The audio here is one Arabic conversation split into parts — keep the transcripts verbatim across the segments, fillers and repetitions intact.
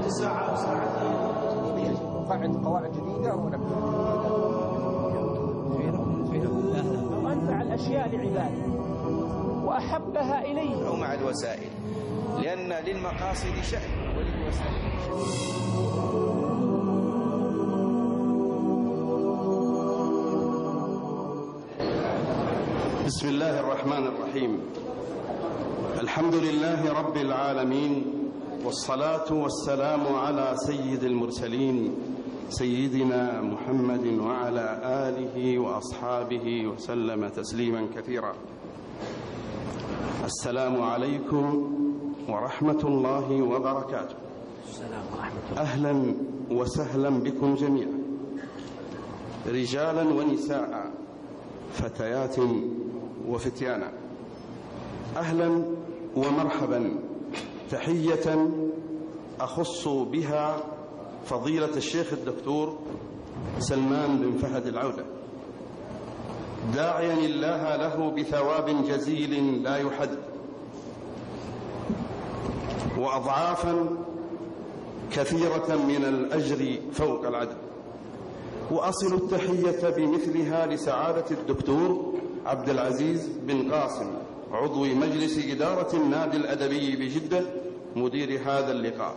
ساعة ساعتين قاعد قواعد جديدة ونبدأ أو أنفع الأشياء لعباده وأحبها إليه أو مع الوسائل، لأن للمقاصد شأن وللوسائل شأن. بسم الله الرحمن الرحيم. الحمد لله رب العالمين، والصلاة والسلام على سيد المرسلين سيدنا محمد وعلى آله وأصحابه وسلم تسليما كثيرا. السلام عليكم ورحمة الله وبركاته. أهلا وسهلا بكم جميعا، رجالا ونساء، فتيات وفتيانا، أهلا ومرحبا. تحية أخص بها فضيلة الشيخ الدكتور سلمان بن فهد العودة، داعيا الله له بثواب جزيل لا يحد وأضعافا كثيرة من الأجر فوق العدد. وأصل التحية بمثلها لسعادة الدكتور عبد العزيز بن قاسم، عضو مجلس إدارة النادي الأدبي بجدة، مدير هذا اللقاء.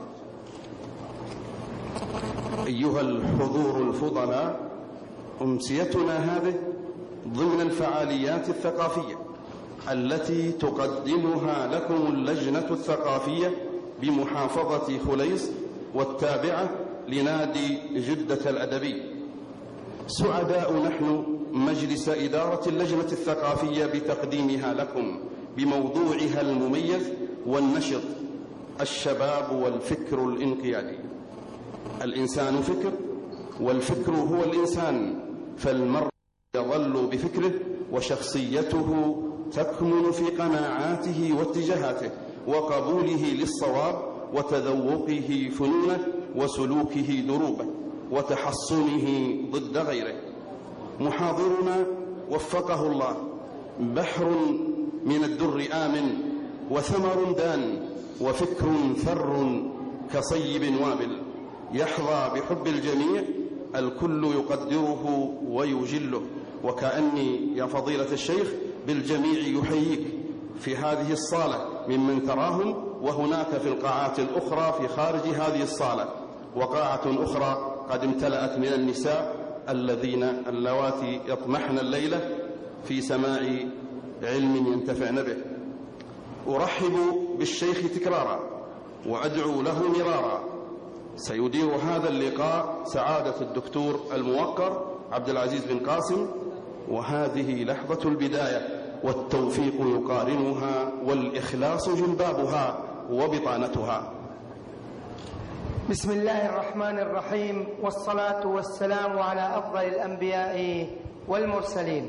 أيها الحضور الفضلاء، أمسيتنا هذه ضمن الفعاليات الثقافية التي تقدمها لكم اللجنة الثقافية بمحافظة خليص والتابعة لنادي جدة الأدبي. سعداء نحن مجلس إدارة اللجنة الثقافية بتقديمها لكم بموضوعها المميز والنشط: الشباب والفكر الانقيادي. الإنسان فكر، والفكر هو الإنسان، فالمرء يظل بفكره، وشخصيته تكمن في قناعاته واتجاهاته وقبوله للصواب وتذوقه فنونه وسلوكه دروبه وتحصنه ضد غيره. محاضرنا وفقه الله بحر من الدر آمن، وثمر دان، وفكر ثر كصيب وابل، يحظى بحب الجميع، الكل يقدره ويجله. وكأني يا فضيلة الشيخ بالجميع يحييك في هذه الصالة ممن تراهم، وهناك في القاعات الأخرى في خارج هذه الصالة، وقاعة أخرى قد امتلأت من النساء الذين اللواتي يطمحن الليلة في سماع علم ينتفعن به. أرحب بالشيخ تكرارا وأدعو له مرارا. سيدير هذا اللقاء سعادة الدكتور الموقر عبد العزيز بن قاسم، وهذه لحظة البداية، والتوفيق يقارنها، والإخلاص جلبابها وبطانتها. بسم الله الرحمن الرحيم، والصلاة والسلام على أفضل الأنبياء والمرسلين.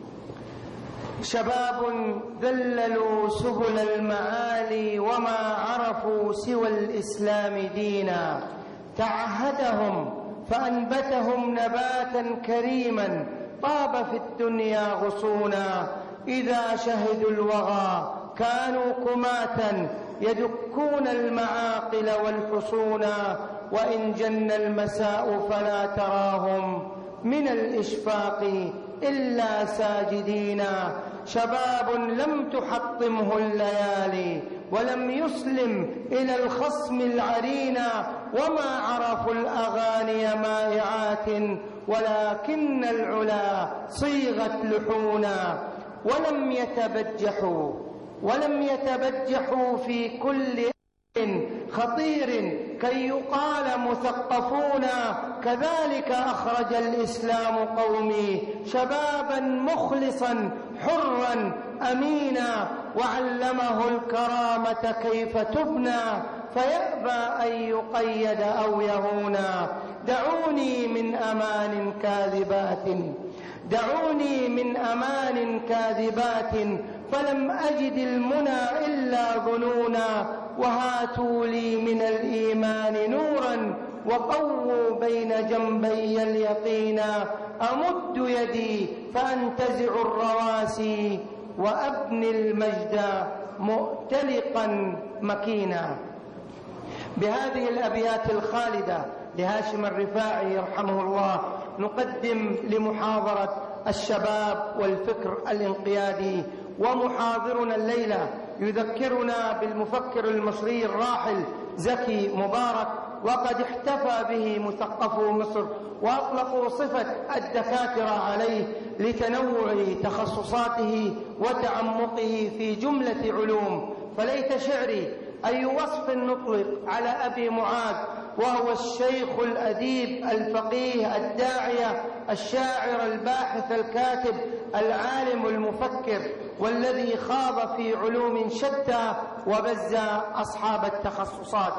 شباب ذللوا سبل المعالي وما عرفوا سوى الإسلام دينا، تعهدهم فأنبتهم نباتا كريما، طاب في الدنيا غصونا. إذا شهدوا الوغى كانوا كماتا، يدكون المعاقل والحصونا. وإن جن المساء فلا تراهم من الإشفاق إلا ساجدينا. شباب لم تحطمه الليالي ولم يسلم إلى الخصم العرينا، وما عرفوا الأغاني مائعات ولكن العلا صيغت لحونا. ولم يتبجحوا ولم يتبجحوا في كل خطير كي يقال مثقفون. كذلك أخرج الإسلام قومي شبابا مخلصا حرا أمينا، وعلمه الكرامة كيف تبنى، فيأبى أن يقيد أو يهونا. دعوني من أمان كاذبات دعوني من أمان كاذبات فلم أجد المنى إلا ظنونا. وهاتوا لي من الإيمان نورا وقووا بين جنبي اليقينا. أمد يدي فأنتزع الرواسي وأبني المجد مؤتلقا مكينا. بهذه الأبيات الخالدة لهاشم الرفاعي رحمه الله نقدم لمحاضرة الشباب والفكر الانقيادي. ومحاضرنا الليلة يذكرنا بالمفكر المصري الراحل زكي مبارك، وقد احتفى به مثقفو مصر وأطلقوا صفة الدكاترة عليه لتنوع تخصصاته وتعمقه في جملة علوم. فليت شعري أي وصف نطلق على أبي معاذ، وهو الشيخ الأديب الفقيه الداعية الشاعر الباحث الكاتب العالم المفكر، والذي خاض في علوم شتى وبز أصحاب التخصصات.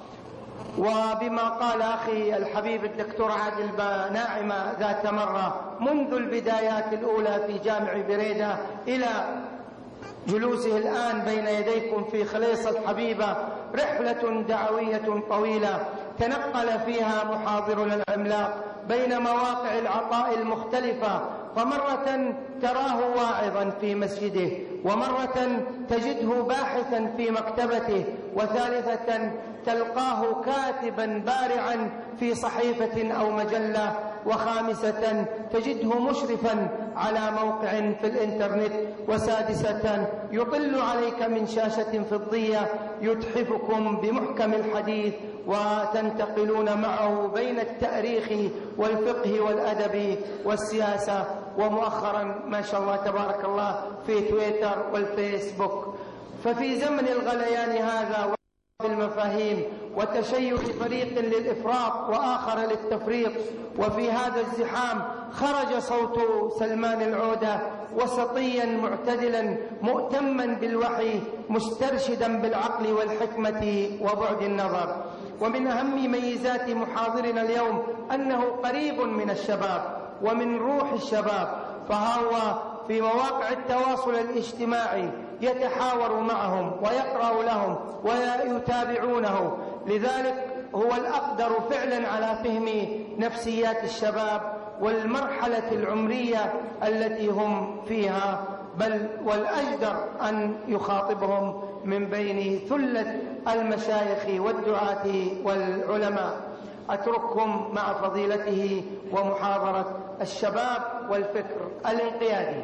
وبما قال أخي الحبيب الدكتور عادل ناعمة ذات مرة، منذ البدايات الأولى في جامع بريدة إلى جلوسه الآن بين يديكم في خليصة حبيبة، رحلة دعوية طويلة تنقل فيها محاضرنا العملاق بين مواقع العطاء المختلفة، فمرة تراه واعظا في مسجده، ومرة تجده باحثا في مكتبته، وثالثة تلقاه كاتبا بارعا في صحيفة أو مجلة، وخامسة تجده مشرفا على موقع في الإنترنت، وسادسة يطل عليك من شاشة فضية يتحفكم بمحكم الحديث، وتنتقلون معه بين التاريخ والفقه والأدب والسياسة، ومؤخرا ما شاء الله تبارك الله في تويتر والفيسبوك. ففي زمن الغليان هذا المفاهيم وتشيع فريق للإفراط وآخر للتفريط، وفي هذا الزحام خرج صوت سلمان العودة وسطيا معتدلا مؤتما بالوحي مسترشدا بالعقل والحكمة وبعد النظر. ومن أهم ميزات محاضرنا اليوم أنه قريب من الشباب ومن روح الشباب، فهو في مواقع التواصل الاجتماعي يتحاور معهم ويقرأ لهم ويتابعونه، لذلك هو الأقدر فعلا على فهم نفسيات الشباب والمرحلة العمرية التي هم فيها، بل والأجدر أن يخاطبهم من بين ثلة المشايخ والدعاة والعلماء. أترككم مع فضيلته ومحاضرة الشباب والفكر الانقيادي.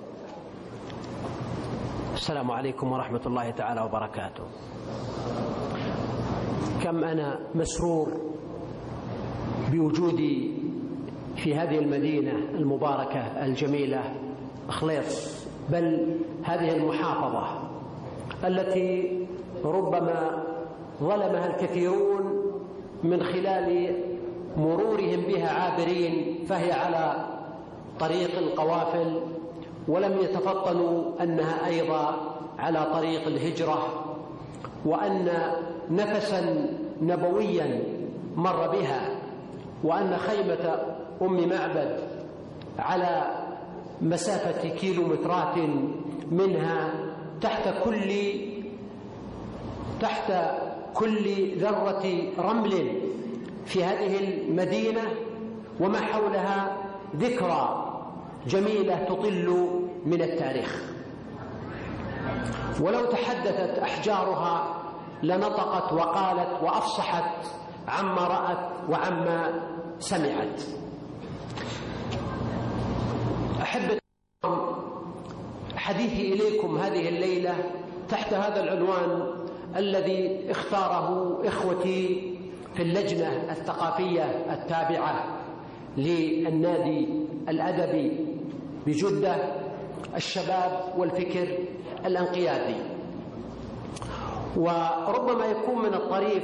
السلام عليكم ورحمة الله تعالى وبركاته. كم أنا مسرور بوجودي في هذه المدينة المباركة الجميلة خليص، بل هذه المحافظة التي ربما ظلمها الكثيرون من خلال مرورهم بها عابرين، فهي على طريق القوافل، ولم يتفطنوا أنها أيضا على طريق الهجرة، وأن نفسا نبويا مر بها، وأن خيمة أم معبد على مسافة كيلومترات منها تحت كل تحت كل ذرة رمل في هذه المدينة وما حولها ذكرى جميلة تطل من التاريخ. ولو تحدثت أحجارها لنطقت وقالت وأفصحت عما رأت وعما سمعت. أحب حديثي إليكم هذه الليلة تحت هذا العنوان الذي اختاره إخوتي في اللجنة الثقافية التابعة للنادي الأدبي بجدة، الشباب والفكر الانقيادي. وربما يكون من الطريف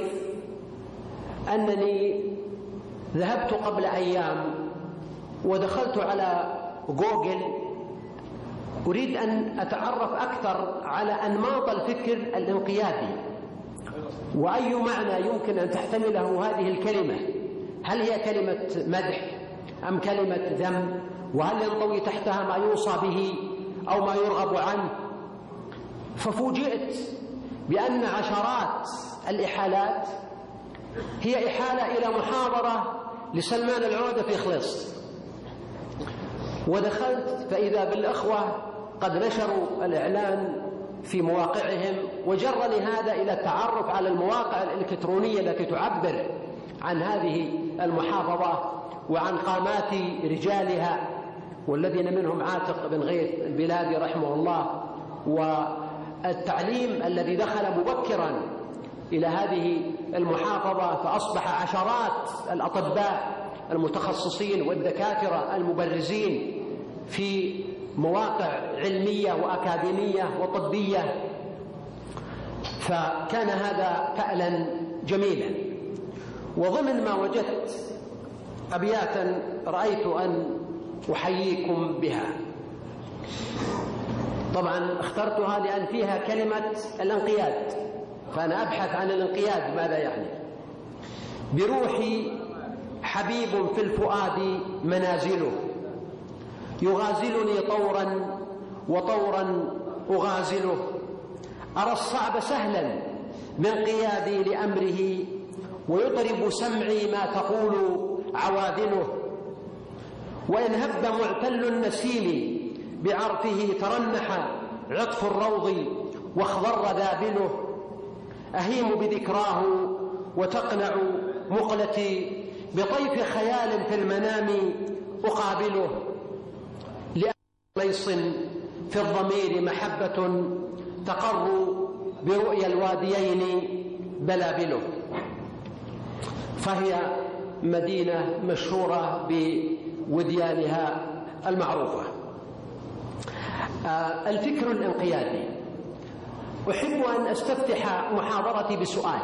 أنني ذهبت قبل أيام ودخلت على جوجل أريد أن أتعرف أكثر على أنماط الفكر الانقيادي وأي معنى يمكن أن تحتمله هذه الكلمة، هل هي كلمة مدح أم كلمة ذم، وهل ينطوي تحتها ما يوصى به أو ما يرغب عنه. ففوجئت بأن عشرات الإحالات هي إحالة إلى محاضرة لسلمان العودة في خليص، ودخلت فإذا بالأخوة قد نشروا الإعلان في مواقعهم، وجرني هذا إلى التعرف على المواقع الإلكترونية التي تعبر عن هذه المحافظة وعن قامات رجالها، والذين منهم عاتق بن غيث البلادي رحمه الله، والتعليم الذي دخل مبكرا إلى هذه المحافظة، فأصبح عشرات الأطباء المتخصصين والدكاترة المبرزين في مواقع علمية وأكاديمية وطبية، فكان هذا فعلا جميلا. وضمن ما وجدت أبياتا رأيت أن أحييكم بها. طبعا اخترتها لأن فيها كلمة الانقياد، فأنا أبحث عن الانقياد ماذا يعني. بروحي حبيب في الفؤاد منازله، يغازلني طورا وطورا أغازله، أرى الصعب سهلا من قيادي لأمره، ويطرب سمعي ما تقول عواذله، وإن هب معتل النسيم بعرفه ترنح عطف الروض واخضر ذابله، أهيم بذكراه وتقنع مقلتي، بطيف خيال في المنام أقابله، لأن ليص في الضمير محبة تقر برؤيا الواديين بلابله. فهي مدينة مشهورة بوديانها المعروفة. آه الفكر الانقيادي. أحب أن أستفتح محاضرتي بسؤال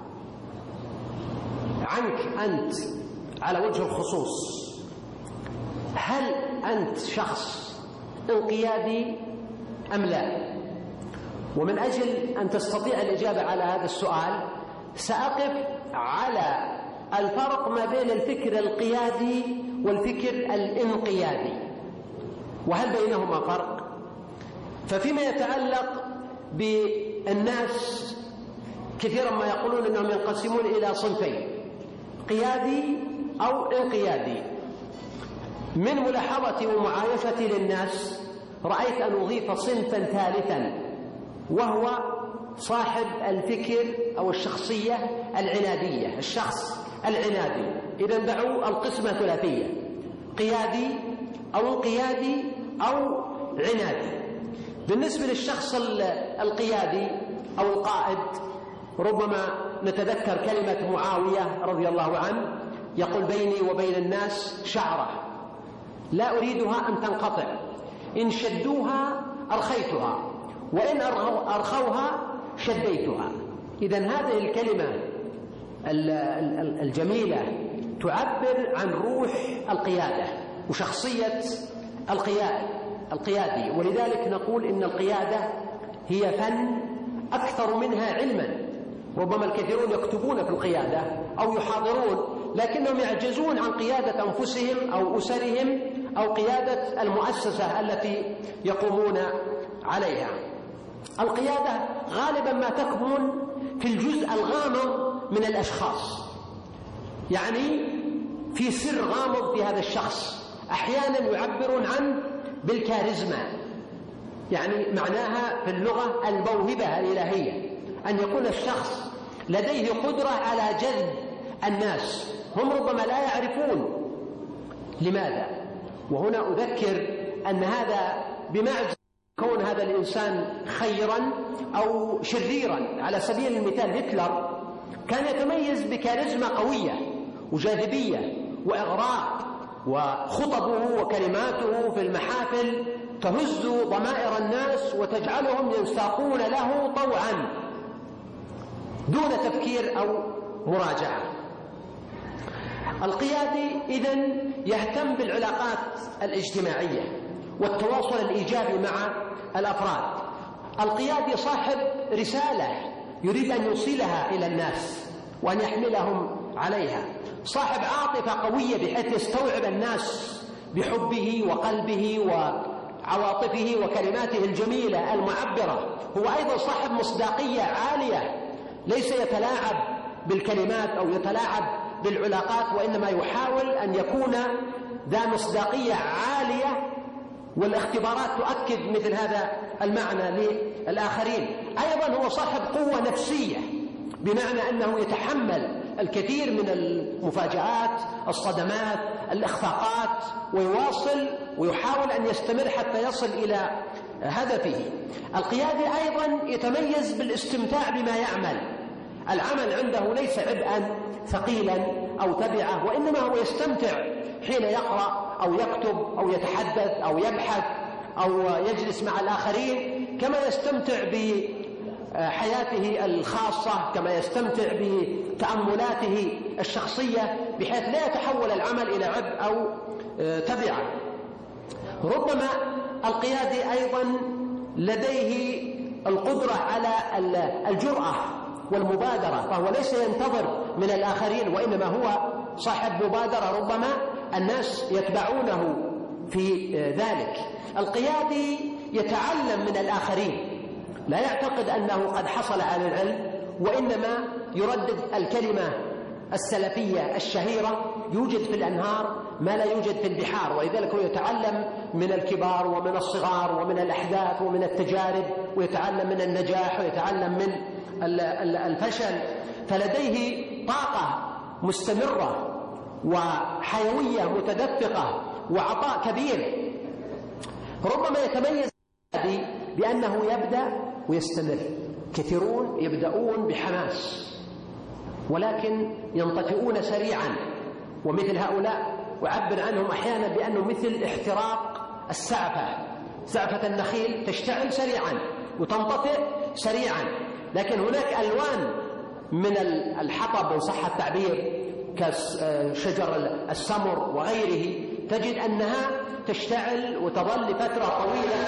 عنك أنت على وجه الخصوص: هل أنت شخص انقيادي أم لا؟ ومن أجل أن تستطيع الإجابة على هذا السؤال سأقف على الفرق ما بين الفكر القيادي والفكر الانقيادي، وهل بينهما فرق؟ ففيما يتعلق بالناس كثيرا ما يقولون أنهم ينقسمون إلى صنفين: قيادي أو انقيادي. من ملاحظتي ومعايشتي للناس رأيت أن أضيف صنفا ثالثا، وهو صاحب الفكر أو الشخصية العنادية، الشخص العنادي. إذا دعوا القسمة ثلاثية: قيادي أو انقيادي أو عنادي. بالنسبة للشخص القيادي أو القائد، ربما نتذكر كلمة معاوية رضي الله عنه يقول: بيني وبين الناس شعرة لا أريدها أن تنقطع، إن شدوها أرخيتها، وإن أرخوها شديتها. إذن هذه الكلمة الجميلة تعبر عن روح القيادة وشخصية القيادي، ولذلك نقول إن القيادة هي فن أكثر منها علما. ربما الكثيرون يكتبون في القيادة أو يحاضرون، لكنهم يعجزون عن قيادة أنفسهم أو أسرهم أو قيادة المؤسسة التي يقومون عليها. القيادة غالبا ما تكمن في الجزء الغامض من الأشخاص، يعني في سر غامض في هذا الشخص. أحيانا يعبرون عنه بالكاريزما، يعني معناها في اللغة الموهبة الإلهية، أن يكون الشخص لديه قدرة على جذب الناس، هم ربما لا يعرفون لماذا. وهنا أذكر أن هذا بمعزل كون هذا الإنسان خيرا أو شريرا. على سبيل المثال هتلر كان يتميز بكاريزما قوية وجاذبية وإغراء، وخطبه وكلماته في المحافل تهز ضمائر الناس وتجعلهم ينساقون له طوعا دون تفكير أو مراجعة. القيادي إذن يهتم بالعلاقات الاجتماعية والتواصل الإيجابي مع الأفراد. القيادي صاحب رسالة يريد أن يوصلها إلى الناس وأن يحملهم عليها، صاحب عاطفة قوية بحيث يستوعب الناس بحبه وقلبه وعواطفه وكلماته الجميلة المعبرة. هو أيضا صاحب مصداقية عالية، ليس يتلاعب بالكلمات أو يتلاعب بالعلاقات، وإنما يحاول أن يكون ذا مصداقية عالية والاختبارات تؤكد مثل هذا المعنى للآخرين. أيضا هو صاحب قوة نفسية، بمعنى أنه يتحمل الكثير من المفاجآت، الصدمات، الإخفاقات، ويواصل ويحاول أن يستمر حتى يصل إلى هدفه. القيادي أيضا يتميز بالاستمتاع بما يعمل، العمل عنده ليس عبئا ثقيلا أو تبعه، وإنما هو يستمتع حين يقرأ أو يكتب أو يتحدث أو يبحث أو يجلس مع الآخرين، كما يستمتع بحياته الخاصة، كما يستمتع بتأملاته الشخصية، بحيث لا يتحول العمل إلى عبء أو تبعه. ربما القيادي أيضا لديه القدرة على الجرأة والمبادرة، فهو ليس ينتظر من الآخرين، وإنما هو صاحب مبادرة، ربما الناس يتبعونه في ذلك. القيادي يتعلم من الآخرين، لا يعتقد أنه قد حصل على العلم، وإنما يردد الكلمة السلفية الشهيرة: يوجد في الأنهار ما لا يوجد في البحار. ولذلك هو يتعلم من الكبار ومن الصغار ومن الأحداث ومن التجارب، ويتعلم من النجاح ويتعلم من الفشل، فلديه طاقة مستمرة وحيوية متدفقة وعطاء كبير. ربما يتميز بأنه يبدأ ويستمر. كثيرون يبدأون بحماس ولكن ينطفئون سريعا، ومثل هؤلاء أعبر عنهم أحيانا بأنه مثل احتراق السعفة، سعفة النخيل تشتعل سريعا وتنطفئ سريعا، لكن هناك ألوان من الحطب إن صح التعبير كشجر السمر وغيره، تجد أنها تشتعل وتظل لفترة طويلة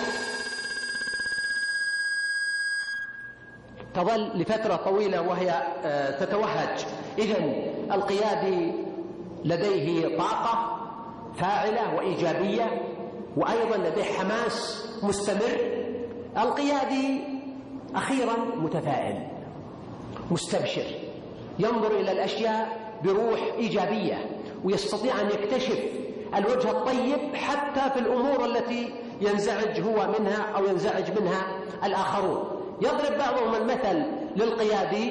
تظل لفترة طويلة وهي تتوهج. إذن القيادي لديه طاقة فاعلة وإيجابية، وأيضا لديه حماس مستمر. القيادي أخيرا متفائل مستبشر، ينظر إلى الأشياء بروح إيجابية، ويستطيع أن يكتشف الوجه الطيب حتى في الأمور التي ينزعج هو منها أو ينزعج منها الآخرون. يضرب بعضهم المثل للقيادي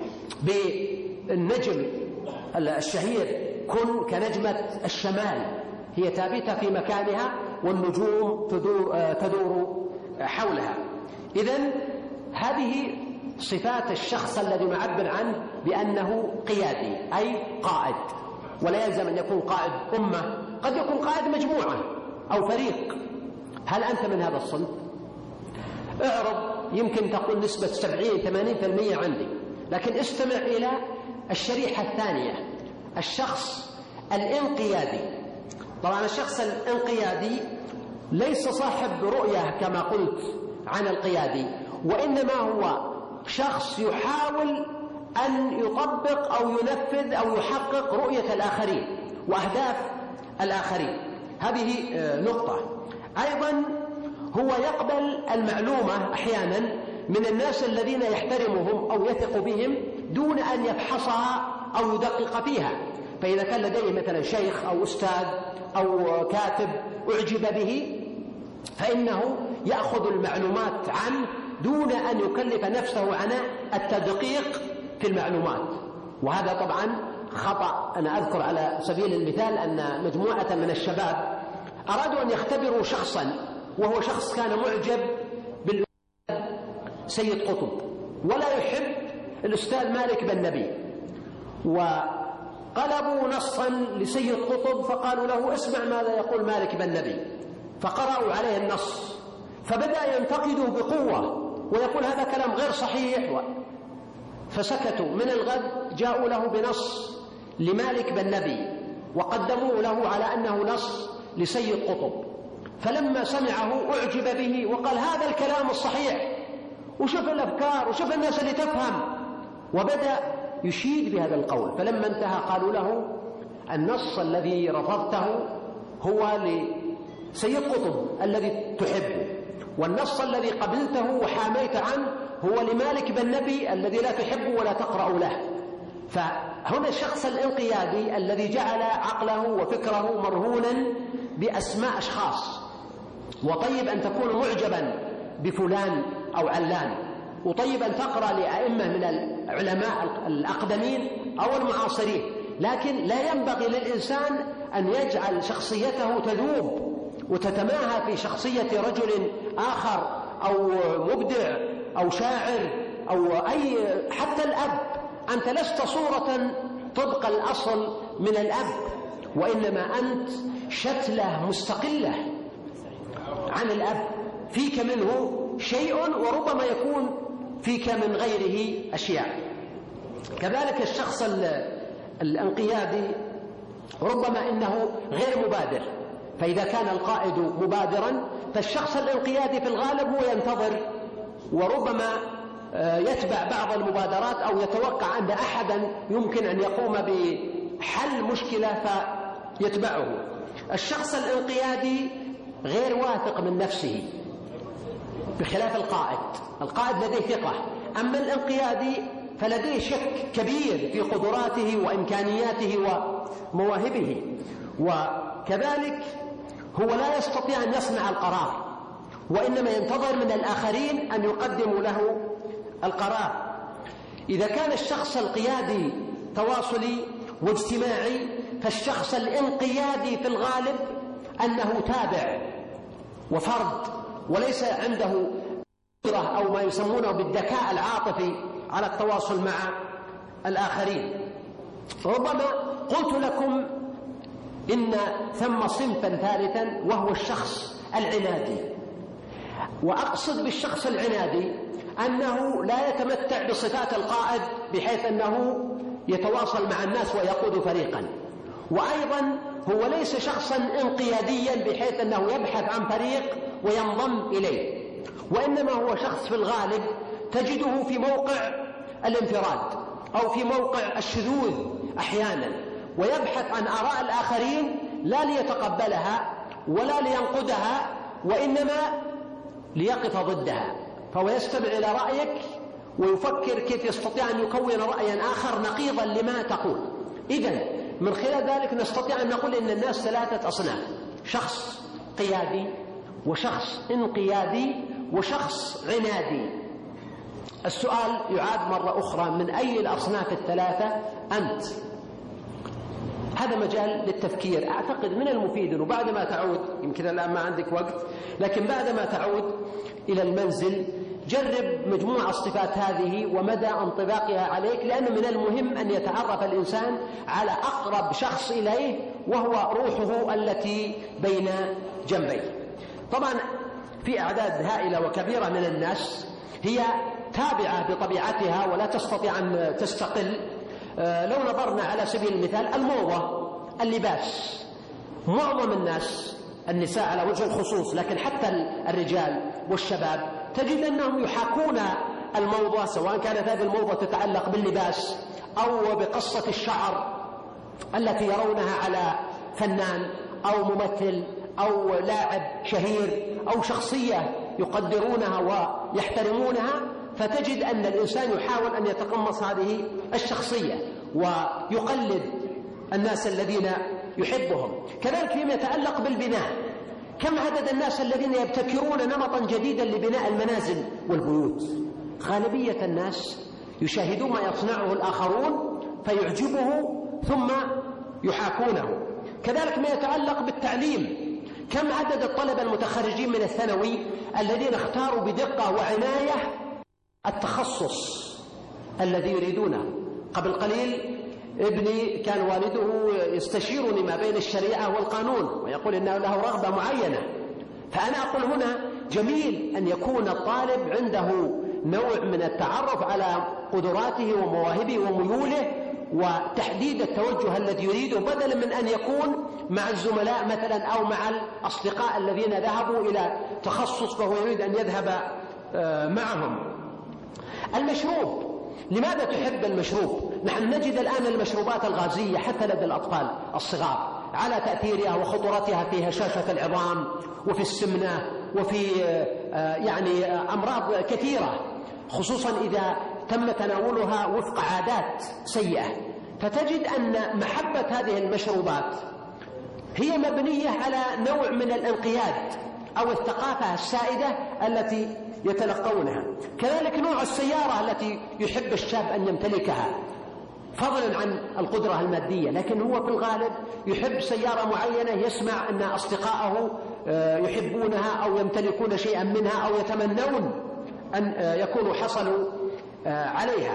بالنجم الشهير: كن كنجمة الشمال، هي ثابتة في مكانها والنجوم تدور, تدور حولها. إذن هذه صفات الشخص الذي نعبر عنه بأنه قيادي، أي قائد. ولا يلزم أن يكون قائد أمة، قد يكون قائد مجموعة أو فريق. هل أنت من هذا الصنف؟ اعرض، يمكن تقول نسبة سبعين ثمانين بالمئة عندي، لكن استمع إلى الشريحة الثانية، الشخص الانقيادي. طبعا الشخص الانقيادي ليس صاحب رؤية كما قلت عن القيادي، وإنما هو شخص يحاول أن يطبق أو ينفذ أو يحقق رؤية الآخرين وأهداف الآخرين. هذه نقطة. أيضا هو يقبل المعلومة أحيانا من الناس الذين يحترمهم أو يثق بهم دون أن يفحصها أو يدقق فيها. فإذا كان لديه مثلا شيخ أو أستاذ أو كاتب أعجب به، فإنه يأخذ المعلومات عنه دون أن يكلف نفسه عناء التدقيق في المعلومات. وهذا طبعا خطأ. أنا أذكر على سبيل المثال أن مجموعة من الشباب أرادوا أن يختبروا شخصا، وهو شخص كان معجب بالأستاذ سيد قطب ولا يحب الأستاذ مالك بن نبي، وقلبوا نصا لسيد قطب فقالوا له: اسمع ماذا يقول مالك بن نبي. فقرأوا عليه النص، فبدأ ينتقده بقوة ويقول هذا كلام غير صحيح و... فسكتوا. من الغد جاءوا له بنص لمالك بن نبي وقدموه له على أنه نص لسيد قطب، فلما سمعه أعجب به وقال هذا الكلام الصحيح، وشوف الأفكار وشوف الناس اللي تفهم، وبدأ يشيد بهذا القول. فلما انتهى قالوا له: النص الذي رفضته هو لسيد قطب الذي تحبه، والنص الذي قبلته وحاميت عنه هو لمالك بن نبي الذي لا تحبه ولا تقرأ له. فهنا الشخص الانقيادي الذي جعل عقله وفكره مرهونا بأسماء أشخاص وطيب أن تكون معجبا بفلان أو علان، وطيب أن تقرأ لأئمة من العلماء الأقدمين أو المعاصرين، لكن لا ينبغي للإنسان أن يجعل شخصيته تذوب وتتماهى في شخصية رجل آخر أو مبدع أو شاعر أو أي حتى الأب. أنت لست صورة طبق الأصل من الأب، وإنما أنت شتلة مستقلة عن الأب، فيك منه شيء وربما يكون فيك من غيره أشياء. كذلك الشخص الانقيادي ربما إنه غير مبادر، فإذا كان القائد مبادرا فالشخص الانقيادي في الغالب هو ينتظر وربما يتبع بعض المبادرات أو يتوقع أن أحدا يمكن أن يقوم بحل مشكلة فيتبعه. الشخص الانقيادي غير واثق من نفسه بخلاف القائد، القائد لديه ثقة، أما الانقيادي فلديه شك كبير في قدراته وإمكانياته ومواهبه، وكذلك هو لا يستطيع أن يصنع القرار، وإنما ينتظر من الآخرين أن يقدموا له القرار. إذا كان الشخص القيادي تواصلي واجتماعي، فالشخص الانقيادي في الغالب أنه تابع وفرد وليس عنده قدرة أو ما يسمونه بالذكاء العاطفي على التواصل مع الآخرين. ربما قلت لكم إن ثم صنفا ثالثا وهو الشخص العنادي، وأقصد بالشخص العنادي أنه لا يتمتع بصفات القائد بحيث أنه يتواصل مع الناس ويقود فريقا، وأيضا هو ليس شخصا انقياديا بحيث أنه يبحث عن فريق وينضم إليه، وإنما هو شخص في الغالب تجده في موقع الانفراد أو في موقع الشذوذ أحيانا، ويبحث عن آراء الآخرين لا ليتقبلها ولا لينقدها وإنما ليقف ضدها، فهو يستمع إلى رأيك ويفكر كيف يستطيع أن يكون رأيا آخر نقيضا لما تقول. إذن من خلال ذلك نستطيع أن نقول إن الناس ثلاثة أصناف: شخص قيادي وشخص انقيادي وشخص عنادي. السؤال يعاد مرة أخرى: من أي الأصناف الثلاثة أنت؟ هذا مجال للتفكير. أعتقد من المفيد وبعد ما تعود، يمكن الآن ما عندك وقت، لكن بعد ما تعود إلى المنزل جرب مجموعة الصفات هذه ومدى انطباقها عليك، لأنه من المهم أن يتعرف الإنسان على أقرب شخص إليه وهو روحه التي بين جنبيه. طبعا في أعداد هائلة وكبيرة من الناس هي تابعة بطبيعتها ولا تستطيع أن تستقل. لو نظرنا على سبيل المثال الموضة، اللباس، معظم الناس النساء على وجه الخصوص لكن حتى الرجال والشباب تجد أنهم يحاكون الموضة، سواء كانت هذه الموضة تتعلق باللباس أو بقصة الشعر التي يرونها على فنان أو ممثل أو لاعب شهير أو شخصية يقدرونها ويحترمونها، فتجد أن الإنسان يحاول أن يتقمص هذه الشخصية ويقلد الناس الذين يحبهم. كذلك فيما يتعلق بالبناء، كم عدد الناس الذين يبتكرون نمطا جديدا لبناء المنازل والبيوت؟ غالبية الناس يشاهدون ما يصنعه الآخرون فيعجبه ثم يحاكونه. كذلك ما يتعلق بالتعليم، كم عدد الطلبة المتخرجين من الثانوي الذين اختاروا بدقة وعناية التخصص الذي يريدونه؟ قبل قليل ابني كان والده يستشيرني ما بين الشريعة والقانون ويقول إنه له رغبة معينة، فأنا أقول هنا جميل أن يكون الطالب عنده نوع من التعرف على قدراته ومواهبه وميوله وتحديد التوجه الذي يريده، بدلا من أن يكون مع الزملاء مثلا أو مع الأصدقاء الذين ذهبوا إلى تخصص فهو يريد أن يذهب معهم. المشروب، لماذا تحب المشروب؟ نحن نجد الآن المشروبات الغازية حتى لدى الأطفال الصغار على تأثيرها وخطورتها في هشاشة العظام وفي السمنة وفي يعني أمراض كثيرة، خصوصا إذا تم تناولها وفق عادات سيئة. فتجد أن محبة هذه المشروبات هي مبنية على نوع من الانقياد أو الثقافة السائدة التي يتلقونها. كذلك نوع السيارة التي يحب الشاب أن يمتلكها فضلا عن القدرة المادية، لكن هو في الغالب يحب سيارة معينة، يسمع أن أصدقائه يحبونها أو يمتلكون شيئا منها أو يتمنون أن يكونوا حصلوا عليها.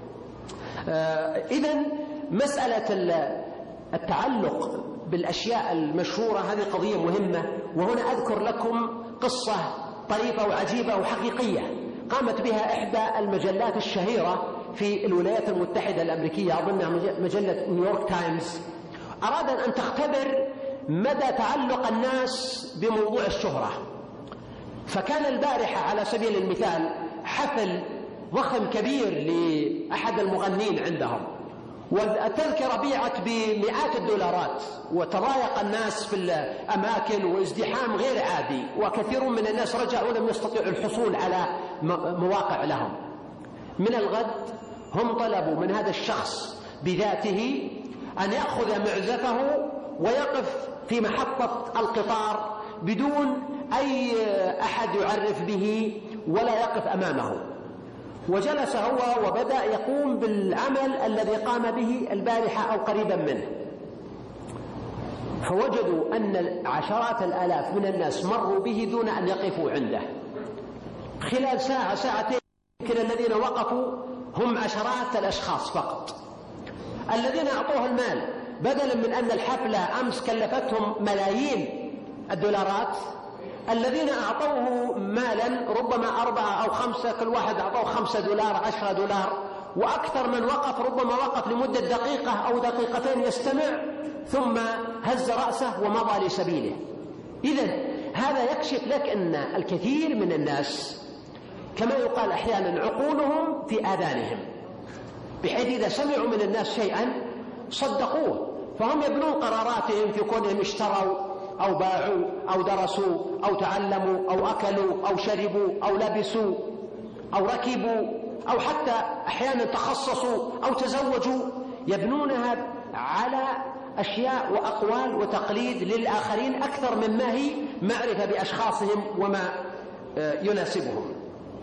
إذن مسألة التعلق بالأشياء المشهورة هذه قضية مهمة. وهنا أذكر لكم قصة طريفة وعجيبة وحقيقية قامت بها إحدى المجلات الشهيرة في الولايات المتحدة الأمريكية، أظنها مجلة نيويورك تايمز. أرادت أن تختبر مدى تعلق الناس بموضوع الشهرة. فكان البارحة على سبيل المثال حفل ضخم كبير لأحد المغنين عندهم، والتذكرة بيعت بمئات الدولارات، وتضايق الناس في الأماكن وازدحام غير عادي، وكثير من الناس رجعوا لم يستطيعوا الحصول على مواقع لهم. من الغد هم طلبوا من هذا الشخص بذاته أن يأخذ معزفه ويقف في محطة القطار بدون أي أحد يعرف به ولا يقف أمامه. وجلس هو وبدأ يقوم بالعمل الذي قام به البارحة أو قريبا منه. فوجدوا أن عشرات الآلاف من الناس مروا به دون أن يقفوا عنده. خلال ساعة ساعتين يمكن الذين وقفوا هم عشرات الأشخاص فقط. الذين أعطوه المال بدلا من أن الحفلة أمس كلفتهم ملايين الدولارات، الذين أعطوه مالا ربما أربعة أو خمسة، كل واحد أعطوه خمسة دولار عشرة دولار، وأكثر من وقف ربما وقف لمدة دقيقة أو دقيقتين يستمع ثم هز رأسه ومضى لسبيله. إذن هذا يكشف لك أن الكثير من الناس كما يقال أحيانا عقولهم في آذانهم، بحيث إذا سمعوا من الناس شيئا صدقوه، فهم يبنون قراراتهم في كونهم اشتروا أو باعوا أو درسوا أو تعلموا أو أكلوا أو شربوا أو لبسوا أو ركبوا أو حتى أحيانا تخصصوا أو تزوجوا، يبنونها على أشياء وأقوال وتقليد للآخرين أكثر مما هي معرفة بأشخاصهم وما يناسبهم.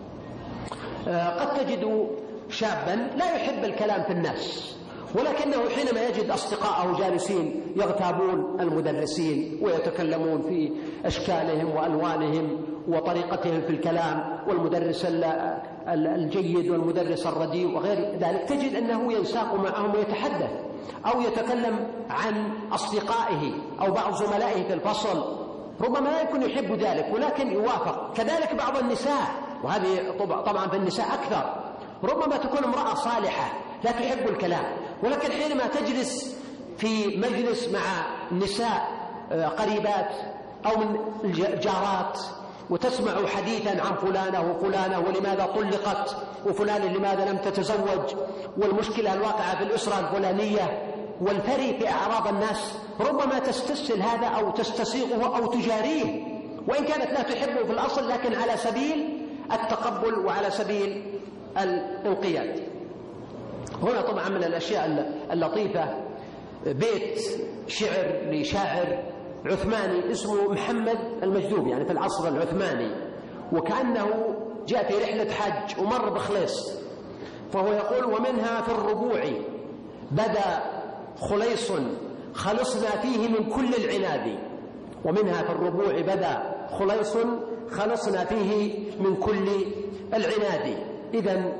قد تجد شابا لا يحب الكلام في الناس، ولكنه حينما يجد أصدقاءه جالسين يغتابون المدرسين ويتكلمون في أشكالهم وألوانهم وطريقتهم في الكلام، والمدرس الجيد والمدرس الرديء وغير ذلك، تجد أنه ينساق معهم ويتحدث أو يتكلم عن أصدقائه أو بعض زملائه في الفصل. ربما لا يكون يحب ذلك ولكن يوافق. كذلك بعض النساء، وهذه طبعا في النساء أكثر، ربما تكون امرأة صالحة لا تحب الكلام، ولكن حينما تجلس في مجلس مع نساء قريبات أو من الجارات وتسمع حديثا عن فلانة وفلانة ولماذا طلقت وفلان لماذا لم تتزوج والمشكلة الواقعة في الأسرة الفلانية والثري في أعراض الناس، ربما تستسهل هذا أو تستسيغه أو تجاريه، وإن كانت لا تحبه في الأصل، لكن على سبيل التقبل وعلى سبيل الانقياد. هنا طبعا من الأشياء اللطيفة بيت شعر لشاعر عثماني اسمه محمد المجذوب، يعني في العصر العثماني، وكأنه جاء في رحلة حج ومر بخليص، فهو يقول: ومنها في الربوع بدا خليص خلصنا فيه من كل العناد. ومنها في الربوع بدا خليص خلصنا فيه من كل العناد. إذن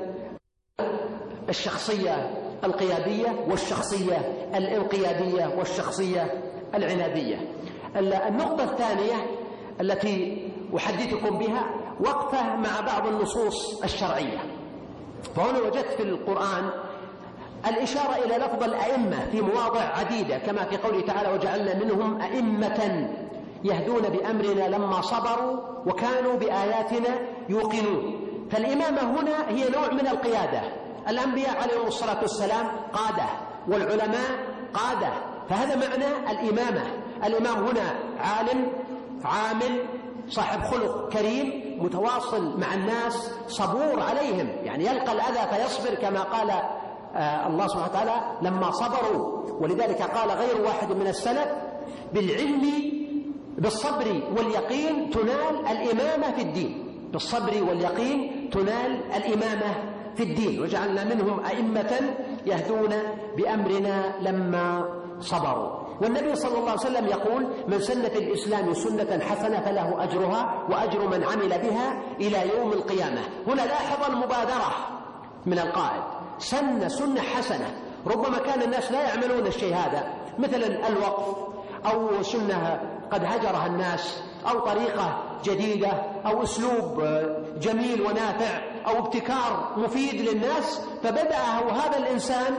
الشخصية القيادية والشخصية الانقيادية والشخصية العنادية. النقطة الثانية التي أحدثكم بها وقفة مع بعض النصوص الشرعية. فهنا وجدت في القرآن الإشارة إلى لفظ الأئمة في مواضع عديدة، كما في قوله تعالى: وجعلنا منهم أئمة يهدون بأمرنا لما صبروا وكانوا بآياتنا يوقنون. فالإمامة هنا هي نوع من القيادة. الأنبياء عليهم الصلاة والسلام قادة، والعلماء قادة، فهذا معنى الإمامة. الإمام هنا عالم عامل صاحب خلق كريم متواصل مع الناس صبور عليهم، يعني يلقى الأذى فيصبر، كما قال آه الله سبحانه وتعالى: لما صبروا. ولذلك قال غير واحد من السلف: بالعلم بالصبر واليقين تنال الإمامة في الدين، بالصبر واليقين تنال الإمامة في الدين. وجعلنا منهم أئمة يهدون بأمرنا لما صبروا. والنبي صلى الله عليه وسلم يقول: من سن في الإسلام سنة حسنة فله أجرها وأجر من عمل بها إلى يوم القيامة. هنا لاحظ المبادرة من القائد، سن سنة حسنة. ربما كان الناس لا يعملون الشيء هذا، مثلا الوقف أو سنة قد هجرها الناس، أو طريقة جديدة، أو أسلوب جميل ونافع، أو ابتكار مفيد للناس، فبدأه هذا الإنسان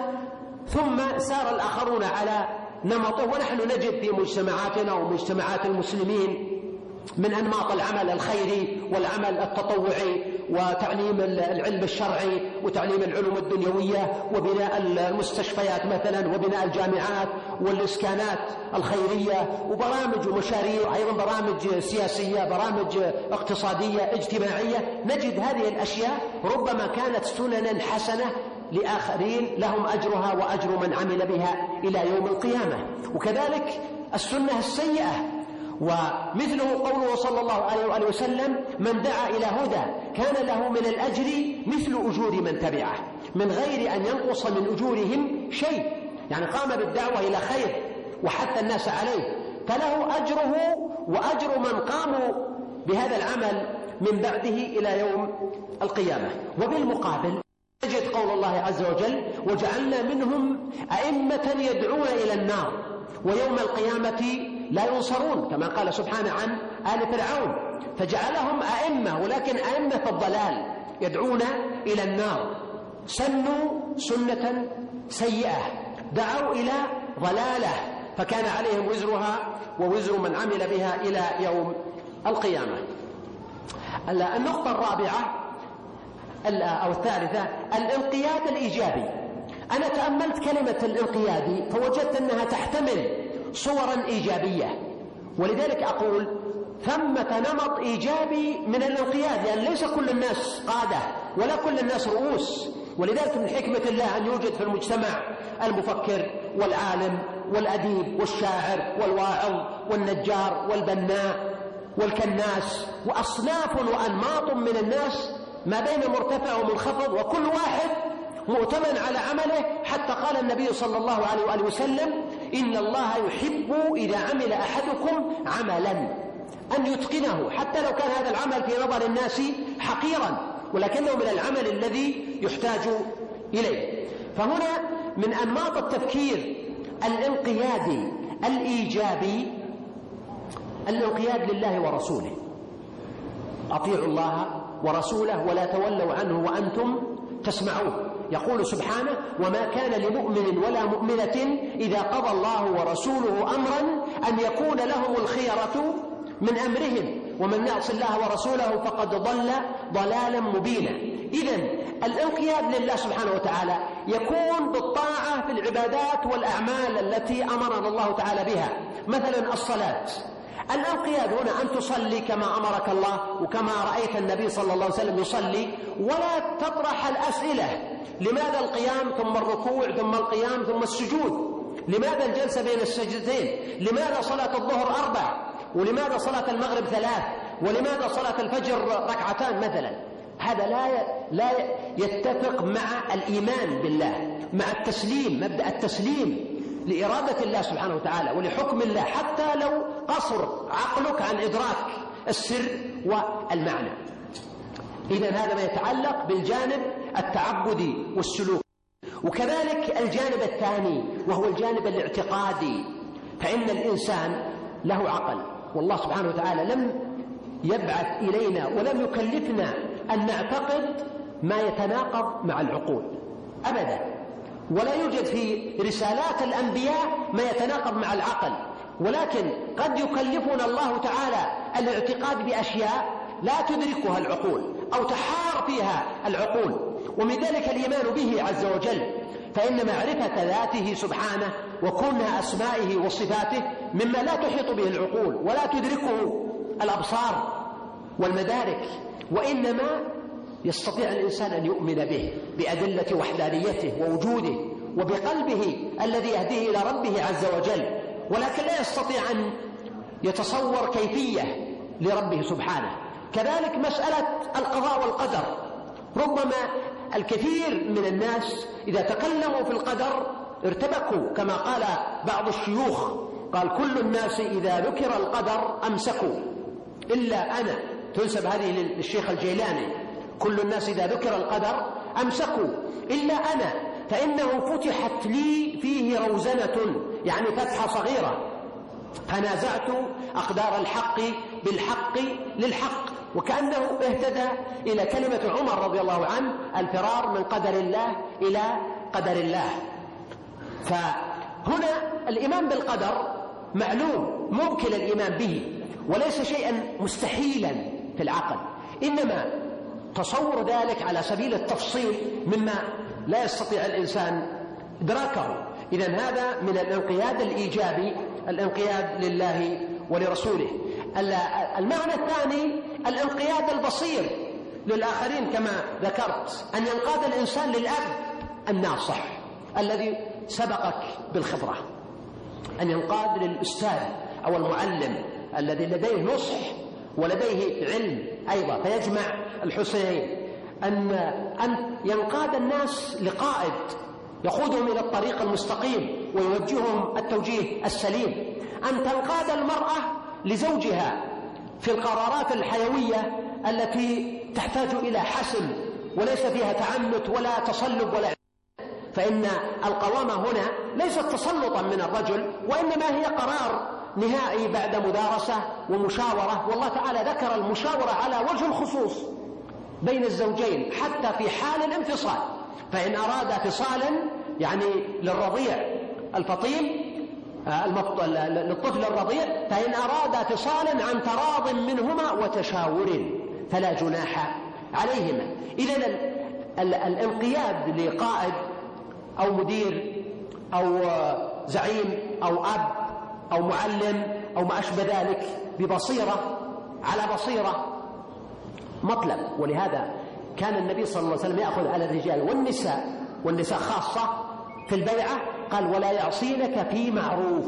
ثم سار الآخرون على نمطه. ونحن نجد في مجتمعاتنا ومجتمعات المسلمين من أنماط العمل الخيري والعمل التطوعي وتعليم العلم الشرعي وتعليم العلوم الدنيوية وبناء المستشفيات مثلا وبناء الجامعات والإسكانات الخيرية وبرامج ومشاريع، أيضا برامج سياسية، برامج اقتصادية اجتماعية. نجد هذه الأشياء ربما كانت سننا حسنة لآخرين لهم أجرها وأجر من عمل بها إلى يوم القيامة. وكذلك السنة السيئة، ومثله قوله صلى الله عليه وآله وسلم: من دعا إلى هدى كان له من الأجر مثل أجور من تبعه من غير أن ينقص من أجورهم شيء. يعني قام بالدعوة إلى خير وحث الناس عليه، فله أجره وأجر من قاموا بهذا العمل من بعده إلى يوم القيامة. وبالمقابل نجد قول الله عز وجل: وجعلنا منهم أئمة يدعون إلى النار ويوم القيامة لا ينصرون، كما قال سبحانه عن آل فرعون، فجعلهم أئمة ولكن أئمة الضلال يدعون إلى النار. سنوا سنة سيئة، دعوا إلى ضلالة، فكان عليهم وزرها ووزر من عمل بها إلى يوم القيامة. النقطة الرابعة أو الثالثة: الانقياد الإيجابي. أنا تأملت كلمة الانقياد فوجدت أنها تحتمل صورا إيجابية، ولذلك أقول ثمة نمط إيجابي من الانقياد، لأن ليس كل الناس قادة ولا كل الناس رؤوس. ولذلك من حكمة الله أن يوجد في المجتمع المفكر والعالم والأديب والشاعر والواعظ والنجار والبناء والكناس، وأصناف وأنماط من الناس ما بين مرتفع ومنخفض، وكل واحد مؤتمن على عمله. حتى قال النبي صلى الله عليه وآله وسلم: إن الله يحب إذا عمل أحدكم عملا أن يتقنه، حتى لو كان هذا العمل في نظر الناس حقيرا، ولكنه من العمل الذي يحتاج إليه. فهنا من أنماط التفكير الانقيادي الإيجابي الانقياد لله ورسوله. أطيعوا الله ورسوله ولا تولوا عنه وأنتم تسمعون. يقول سبحانه: وما كان لمؤمن ولا مؤمنة إذا قضى الله ورسوله أمرا أن يكون لهم الخيرة من أمرهم ومن يعص الله ورسوله فقد ضل ضلالا مبينا. إذن الانقياد لله سبحانه وتعالى يكون بالطاعة في العبادات والأعمال التي أمرنا الله تعالى بها، مثلا الصلاة. الانقياد هنا أن تصلي كما أمرك الله وكما رأيت النبي صلى الله عليه وسلم يصلي، ولا تطرح الأسئلة: لماذا القيام ثم الركوع ثم القيام ثم السجود؟ لماذا الجلسة بين السجدتين؟ لماذا صلاة الظهر أربع؟ ولماذا صلاة المغرب ثلاث؟ ولماذا صلاة الفجر ركعتان مثلا؟ هذا لا لا يتفق مع الإيمان بالله، مع التسليم، مبدأ التسليم لإرادة الله سبحانه وتعالى ولحكم الله، حتى لو قصر عقلك عن إدراك السر والمعنى. إذن هذا ما يتعلق بالجانب التعبدي والسلوك. وكذلك الجانب الثاني وهو الجانب الاعتقادي، فإن الإنسان له عقل، والله سبحانه وتعالى لم يبعث إلينا ولم يكلفنا أن نعتقد ما يتناقض مع العقول أبدا، ولا يوجد في رسالات الأنبياء ما يتناقض مع العقل، ولكن قد يكلفنا الله تعالى الاعتقاد بأشياء لا تدركها العقول أو تحار فيها العقول، ومن ذلك الإيمان به عز وجل، فإن معرفة ذاته سبحانه وكونها أسمائه وصفاته مما لا تحيط به العقول ولا تدركه الأبصار والمدارك، وإنما يستطيع الإنسان أن يؤمن به بأدلة وحدانيته ووجوده وبقلبه الذي يهديه إلى ربه عز وجل، ولكن لا يستطيع أن يتصور كيفية لربه سبحانه. كذلك مسألة القضاء والقدر، ربما الكثير من الناس إذا تكلموا في القدر ارتبكوا، كما قال بعض الشيوخ، قال كل الناس إذا ذكر القدر أمسكوا إلا أنا، تنسب هذه للشيخ الجيلاني، كل الناس إذا ذكر القدر أمسكوا إلا أنا، فإنه فتحت لي فيه روزنة، يعني فتحة صغيرة، فنازعت أقدار الحق بالحق للحق، وكأنه اهتدى إلى كلمة عمر رضي الله عنه: الفرار من قدر الله إلى قدر الله. فهنا الإيمان بالقدر معلوم، ممكن الإيمان به، وليس شيئا مستحيلا في العقل، إنما تصور ذلك على سبيل التفصيل مما لا يستطيع الإنسان إدراكه. إذن هذا من الانقياد الإيجابي، الانقياد لله ولرسوله. المعنى الثاني الانقياد البصير للآخرين، كما ذكرت أن ينقاد الإنسان للأب الناصح الذي سبقك بالخبرة، أن ينقاد للأستاذ أو المعلم الذي لديه نصح ولديه علم أيضا، فيجمع الحسنين. أن أن ينقاد الناس لقائد يقودهم إلى الطريق المستقيم ويوجههم التوجيه السليم. أن تنقاد المرأة لزوجها في القرارات الحيوية التي تحتاج إلى حسم وليس فيها تعنت ولا تصلب ولا، فإن القوامة هنا ليست تسلطا من الرجل، وإنما هي قرار نهائي بعد مدارسة ومشاورة، والله تعالى ذكر المشاورة على وجه الخصوص بين الزوجين حتى في حال الانفصال. فإن أراد فصالا يعني للرضيع الفطيم للطفل الرضيع، فإن أراد فصالا عن تراض منهما وتشاور فلا جناح عليهما. إذن الانقياد لقائد أو مدير أو زعيم أو أب أو معلم أو ما أشبه ذلك ببصيرة على بصيرة مطلب. ولهذا كان النبي صلى الله عليه وسلم يأخذ على الرجال والنساء والنساء خاصة في البيعة، قال: ولا يعصينك في معروف،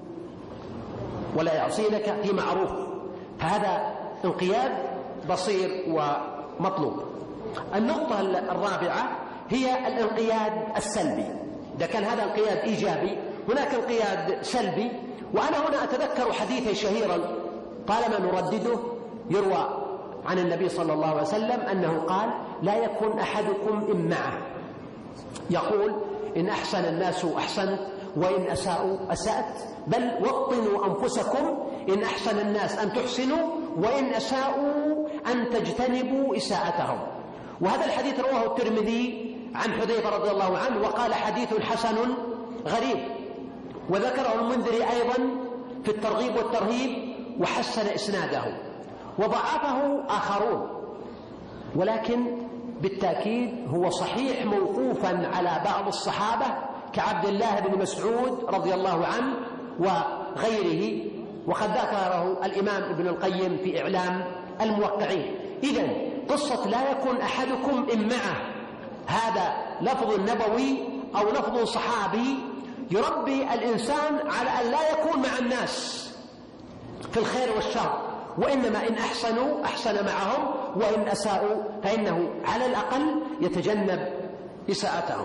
ولا يعصينك في معروف. فهذا انقياد بصير ومطلوب. النقطة الرابعة هي الانقياد السلبي. إذا كان هذا انقياد إيجابي، هناك انقياد سلبي. وأنا هنا أتذكر حديثا شهيرا طالما نردده، يروى عن النبي صلى الله عليه وسلم أنه قال: لا يكن أحدكم إمعة، يقول: إن أحسن الناس أحسنت وإن أساءوا أسأت، بل وطنوا أنفسكم، إن أحسن الناس أن تحسنوا وإن أساءوا أن تجتنبوا إساءتهم. وهذا الحديث رواه الترمذي عن حذيفة رضي الله عنه وقال: حديث حسن غريب. وذكره المنذري أيضا في الترغيب والترهيب وحسن إسناده، وضعفه آخرون، ولكن بالتأكيد هو صحيح موقوفا على بعض الصحابة كعبد الله بن مسعود رضي الله عنه وغيره، وقد ذكره الإمام ابن القيم في إعلام الموقعين. إذن قصة لا يكن أحدكم إمعة، هذا لفظ نبوي أو لفظ صحابي يربي الإنسان على أن لا يكون مع الناس في الخير والشر، وإنما إن أحسنوا أحسن معهم وإن أساءوا فإنه على الأقل يتجنب إساءتهم.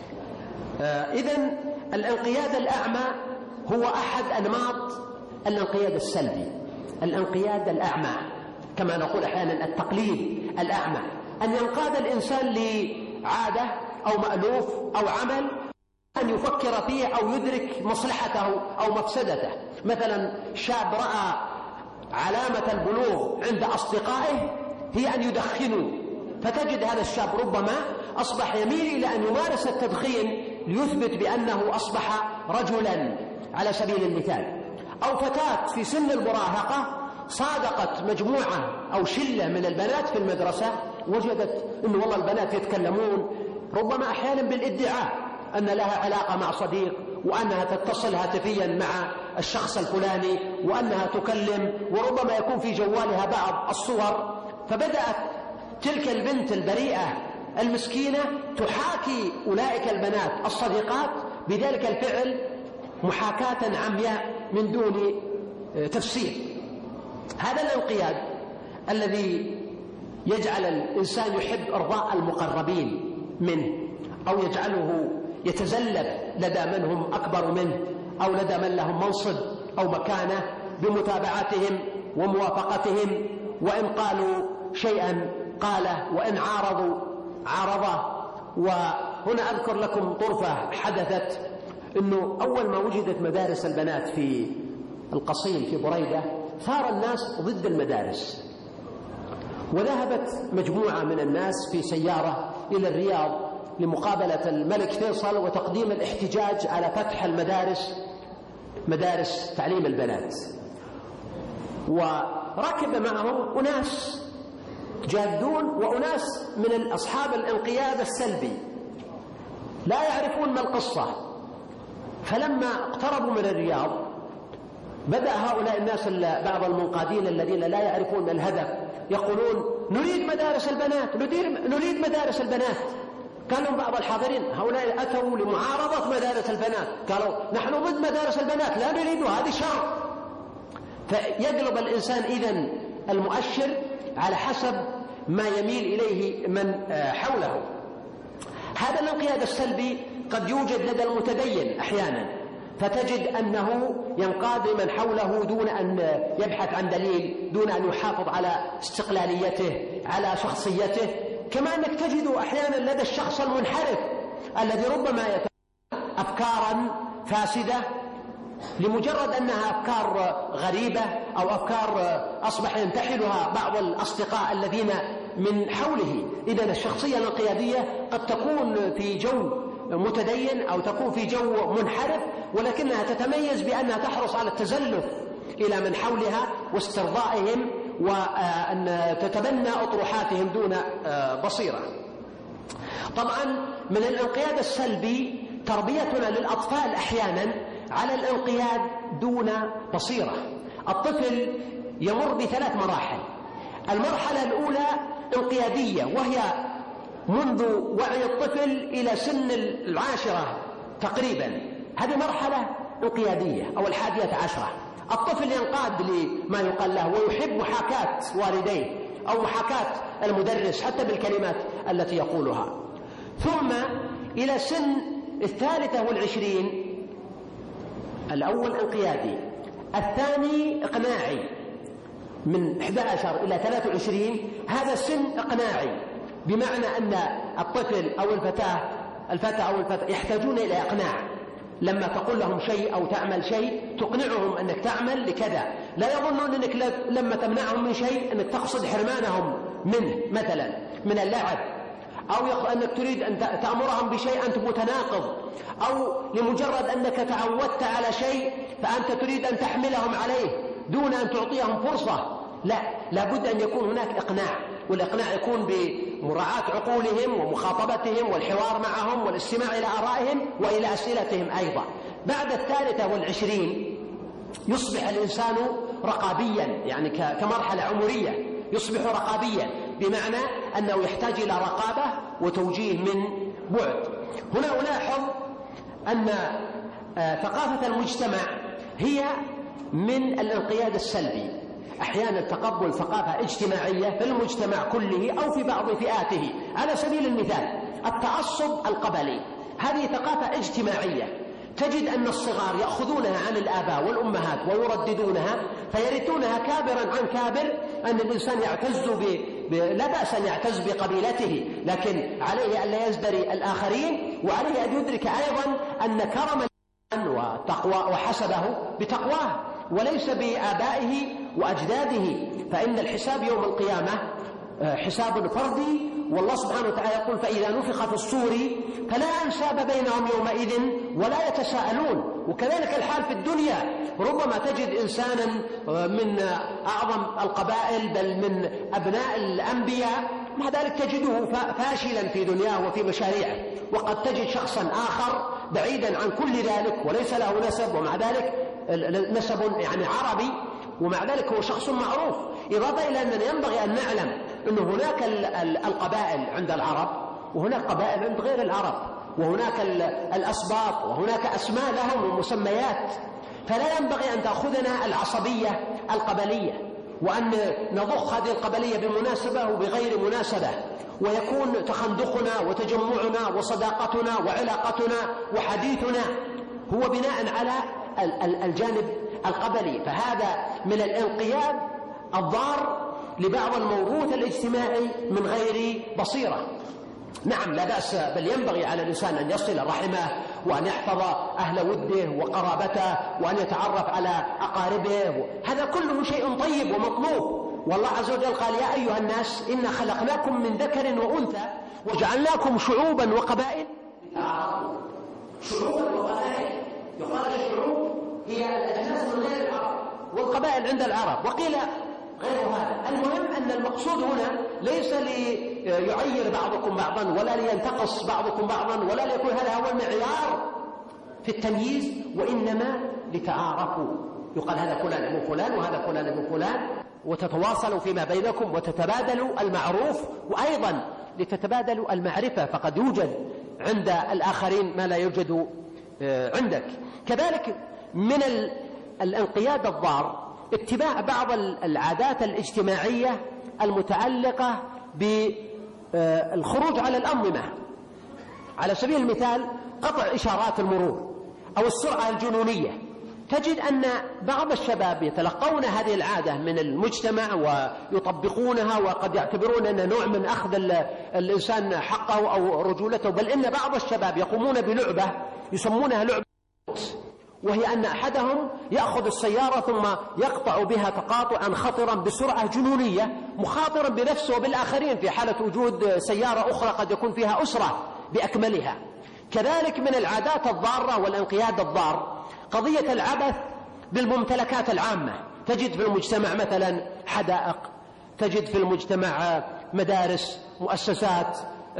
آه إذن الانقياد الأعمى هو أحد أنماط الانقياد السلبي. الانقياد الأعمى كما نقول أحيانا التقليد الأعمى، أن ينقاد الإنسان لعادة أو مألوف أو عمل أن يفكر فيه أو يدرك مصلحته أو مفسدته. مثلا شاب رأى علامة البلوغ عند أصدقائه هي أن يدخنوا، فتجد هذا الشاب ربما أصبح يميل إلى أن يمارس التدخين ليثبت بأنه أصبح رجلا على سبيل المثال. أو فتاة في سن المراهقة صادقت مجموعة أو شلة من البنات في المدرسة، وجدت أن والله البنات يتكلمون ربما أحيانا بالادعاء أن لها علاقة مع صديق، وأنها تتصل هاتفيا مع الشخص الفلاني، وأنها تكلم، وربما يكون في جوالها بعض الصور. فبدأت تلك البنت البريئة المسكينة تحاكي أولئك البنات الصديقات بذلك الفعل محاكاة عمياء من دون تفسير. هذا الانقياد الذي يجعل الإنسان يحب إرضاء المقربين منه، أو يجعله يتزلف لدى من هم أكبر منه، أو لدى من لهم منصب أو مكانة، بمتابعتهم وموافقتهم، وإن قالوا شيئا قاله، وإن عارضوا عارضه. وهنا أذكر لكم طرفة حدثت، أنه أول ما وجدت مدارس البنات في القصيم في بريدة ثار الناس ضد المدارس، وذهبت مجموعة من الناس في سيارة إلى الرياض لمقابلة الملك فيصل وتقديم الاحتجاج على فتح المدارس، مدارس تعليم البنات. وركب معهم أناس جادون وأناس من أصحاب الانقياد السلبي لا يعرفون ما القصة. فلما اقتربوا من الرياض بدأ هؤلاء الناس بعض المنقادين الذين لا يعرفون ما الهدف يقولون نريد مدارس البنات، نريد مدارس البنات. قال لهم بعض الحاضرين هؤلاء أتوا لمعارضة مدارس البنات، قالوا نحن ضد مدارس البنات لا نريدها، هذه شر. فيقلب الإنسان إذن المؤشر على حسب ما يميل إليه من حوله. هذا الانقياد السلبي قد يوجد لدى المتدين أحيانا، فتجد أنه ينقاد من حوله دون أن يبحث عن دليل، دون أن يحافظ على استقلاليته، على شخصيته. كما أنك تجد أحيانا لدى الشخص المنحرف الذي ربما يتبنى أفكارا فاسدة لمجرد أنها أفكار غريبة أو أفكار أصبح ينتحلها بعض الأصدقاء الذين من حوله. إذن الشخصية الانقيادية قد تكون في جو متدين أو تكون في جو منحرف، ولكنها تتميز بأنها تحرص على التزلف إلى من حولها واسترضائهم، وأن تتبنى أطروحاتهم دون بصيرة. طبعا من الانقياد السلبي تربيتنا للأطفال أحيانا على الانقياد دون بصيرة. الطفل يمر بثلاث مراحل. المرحلة الأولى انقيادية، وهي منذ وعي الطفل إلى سن العاشرة تقريبا، هذه مرحلة انقيادية أو الحادية عشرة. الطفل ينقاد لما يقال له ويحب محاكاة والديه أو محاكاة المدرس حتى بالكلمات التي يقولها. ثم إلى سن الثالثة والعشرين، الأول انقيادي، الثاني إقناعي من إحدى عشر إلى ثلاثة وعشرين، هذا سن إقناعي، بمعنى أن الطفل أو الفتاة الفتى أو الفتاة يحتاجون إلى إقناع. لما تقول لهم شيء أو تعمل شيء تقنعهم أنك تعمل لكذا، لا يظنون أنك لما تمنعهم من شيء أنك تقصد حرمانهم منه، مثلا من اللعب، أو أنك تريد أن تأمرهم بشيء أنت متناقض، أو لمجرد أنك تعودت على شيء فأنت تريد أن تحملهم عليه دون أن تعطيهم فرصة. لا، لابد أن يكون هناك إقناع، والإقناع يكون بمراعاة عقولهم ومخاطبتهم والحوار معهم والاستماع إلى آرائهم وإلى أسئلتهم أيضا. بعد الثالثة والعشرين يصبح الإنسان رقابيا، يعني كمرحلة عمرية يصبح رقابيا، بمعنى أنه يحتاج إلى رقابة وتوجيه من بعد. هنا ألاحظ أن ثقافة المجتمع هي من الانقياد السلبي. أحيانا تقبل ثقافة اجتماعية في المجتمع كله أو في بعض فئاته. على سبيل المثال التعصب القبلي، هذه ثقافة اجتماعية، تجد أن الصغار يأخذونها عن الآباء والأمهات ويرددونها فيرثونها كابرا عن كابر، أن الإنسان يعتز ب... ب... لا بأس أن يعتز بقبيلته، لكن عليه أن لا يزدري الآخرين، وعليه أن يدرك أيضا أن كرم وتقوى وحسبه بتقواه وليس بآبائه وأجداده. فإن الحساب يوم القيامة حساب فردي، والله سبحانه وتعالى يقول فإذا نفخ في الصور فلا أنساب بينهم يومئذ ولا يتساءلون. وكذلك الحال في الدنيا، ربما تجد إنسانا من أعظم القبائل بل من أبناء الأنبياء، مع ذلك تجده فاشلا في دنياه وفي مشاريعه، وقد تجد شخصا آخر بعيدا عن كل ذلك وليس له نسب، ومع ذلك نسب يعني عربي، ومع ذلك هو شخص معروف. إضافة إلى أننا ينبغي أن نعلم أن هناك القبائل عند العرب وهناك قبائل عند غير العرب، وهناك الأسباط وهناك أسماء لهم ومسميات. فلا ينبغي أن تأخذنا العصبية القبلية وأن نضخ هذه القبلية بمناسبة وبغير مناسبة، ويكون تخندقنا وتجمعنا وصداقتنا وعلاقتنا وحديثنا هو بناء على الجانب القبلي. فهذا من الانقياد الضار لبعض الموروث الاجتماعي من غير بصيرة. نعم لا بأس، بل ينبغي على الإنسان أن يصل رحمه وأن يحفظ أهل وده وقرابته وأن يتعرف على أقاربه، هذا كله شيء طيب ومطلوب. والله عز وجل قال: يا أيها الناس إنا خلقناكم من ذكر وأنثى وجعلناكم شعوبا وقبائل لتعارفوا. شعوبا وقبائل، يقال الشعوب هي الأجناس من غير العرب، والقبائل عند العرب، وقيل غير هذا. المهم أن المقصود هنا ليس ليعير بعضكم بعضا ولا لينتقص بعضكم بعضا ولا ليكون هذا هو المعيار في التمييز، وإنما لتعارفوا. يقال هذا فلان ابن فلان وهذا فلان ابن فلان، وتتواصلوا فيما بينكم وتتبادلوا المعروف، وأيضا لتتبادلوا المعرفة، فقد يوجد عند الآخرين ما لا يوجد عندك. كذلك من الانقياد الضار اتباع بعض العادات الاجتماعية المتعلقة بالخروج على الأنظمة. على سبيل المثال قطع إشارات المرور أو السرعة الجنونية. تجد أن بعض الشباب يتلقون هذه العادة من المجتمع ويطبقونها، وقد يعتبرون أن نوع من أخذ الإنسان حقه أو رجولته، بل إن بعض الشباب يقومون بلعبة يسمونها لعبة، وهي أن أحدهم يأخذ السيارة ثم يقطع بها تقاطعا خطرا بسرعة جنونية، مخاطرا بنفسه وبالآخرين في حالة وجود سيارة أخرى قد يكون فيها أسرة بأكملها. كذلك من العادات الضارة والانقياد الضار قضية العبث بالممتلكات العامة. تجد في المجتمع مثلا حدائق، تجد في المجتمع مدارس، مؤسسات،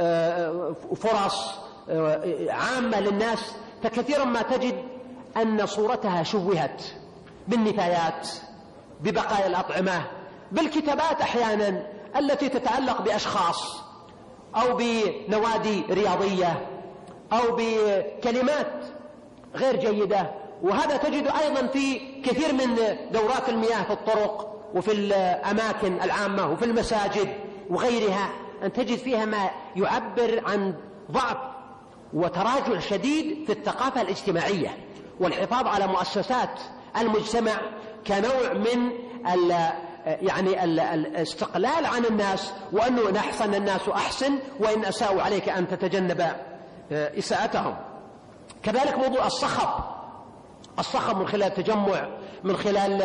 فرص عامة للناس، فكثيرا ما تجد أن صورتها شوهت بالنفايات، ببقايا الأطعمة، بالكتابات أحيانا التي تتعلق بأشخاص أو بنوادي رياضية أو بكلمات غير جيدة. وهذا تجد أيضا في كثير من دورات المياه في الطرق وفي الأماكن العامة وفي المساجد وغيرها، أن تجد فيها ما يعبر عن ضعف وتراجع شديد في الثقافة الاجتماعية. والحفاظ على مؤسسات المجتمع كنوع من ال يعني ال الاستقلال عن الناس، وأنه إن أحسن الناس أحسن وإن أساءوا عليك أن تتجنب إساءتهم. كذلك موضوع الصخب، الصخب من خلال التجمع، من خلال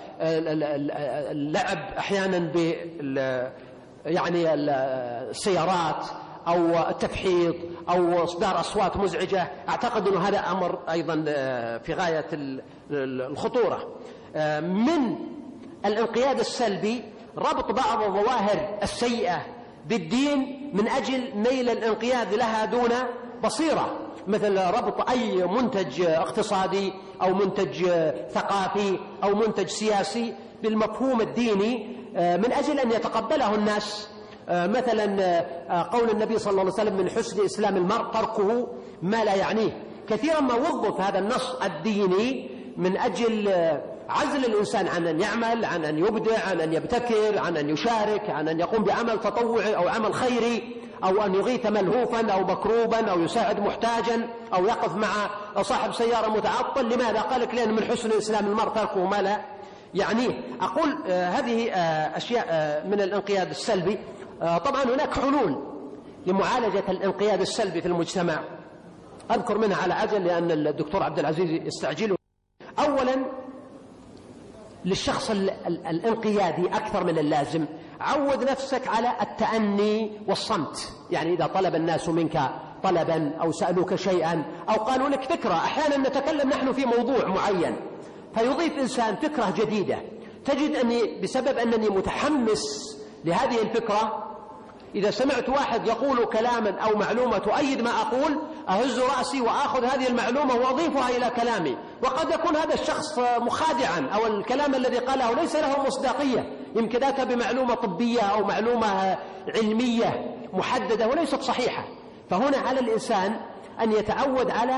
اللعب أحيانا بال يعني السيارات أو التفحيط أو إصدار أصوات مزعجة. أعتقد أن هذا أمر أيضا في غاية الخطورة. من الانقياد السلبي ربط بعض الظواهر السيئة بالدين من أجل نيل الانقياد لها دون بصيرة، مثل ربط أي منتج اقتصادي أو منتج ثقافي أو منتج سياسي بالمفهوم الديني من أجل أن يتقبله الناس. مثلا قول النبي صلى الله عليه وسلم: من حسن إسلام المرء تركه ما لا يعنيه. كثيرا ما وظف هذا النص الديني من أجل عزل الإنسان عن أن يعمل، عن أن يبدع، عن أن يبتكر، عن أن يشارك، عن أن يقوم بعمل تطوعي أو عمل خيري، أو أن يغيث ملهوفا أو مكروبا أو يساعد محتاجا أو يقف مع صاحب سيارة متعطل. لماذا؟ قال لك: لأن من حسن إسلام المرء تركه ما لا يعنيه. أقول آه هذه آه أشياء آه من الانقياد السلبي. آه طبعا هناك حلول لمعالجة الانقياد السلبي في المجتمع، أذكر منها على عجل لأن الدكتور عبد العزيز يستعجله. أولا للشخص الانقيادي أكثر من اللازم، عود نفسك على التأني والصمت. يعني إذا طلب الناس منك طلبا أو سألوك شيئا أو قالوا لك فكرة، أحيانا نتكلم نحن في موضوع معين فيضيف إنسان فكرة جديدة، تجد أني بسبب أنني متحمس لهذه الفكرة إذا سمعت واحد يقول كلاما أو معلومة تؤيد ما أقول أهز رأسي وأخذ هذه المعلومة وأضيفها إلى كلامي. وقد يكون هذا الشخص مخادعا أو الكلام الذي قاله ليس له مصداقية، يمكن أتى بمعلومة طبية أو معلومة علمية محددة وليست صحيحة. فهنا على الإنسان أن يتعود على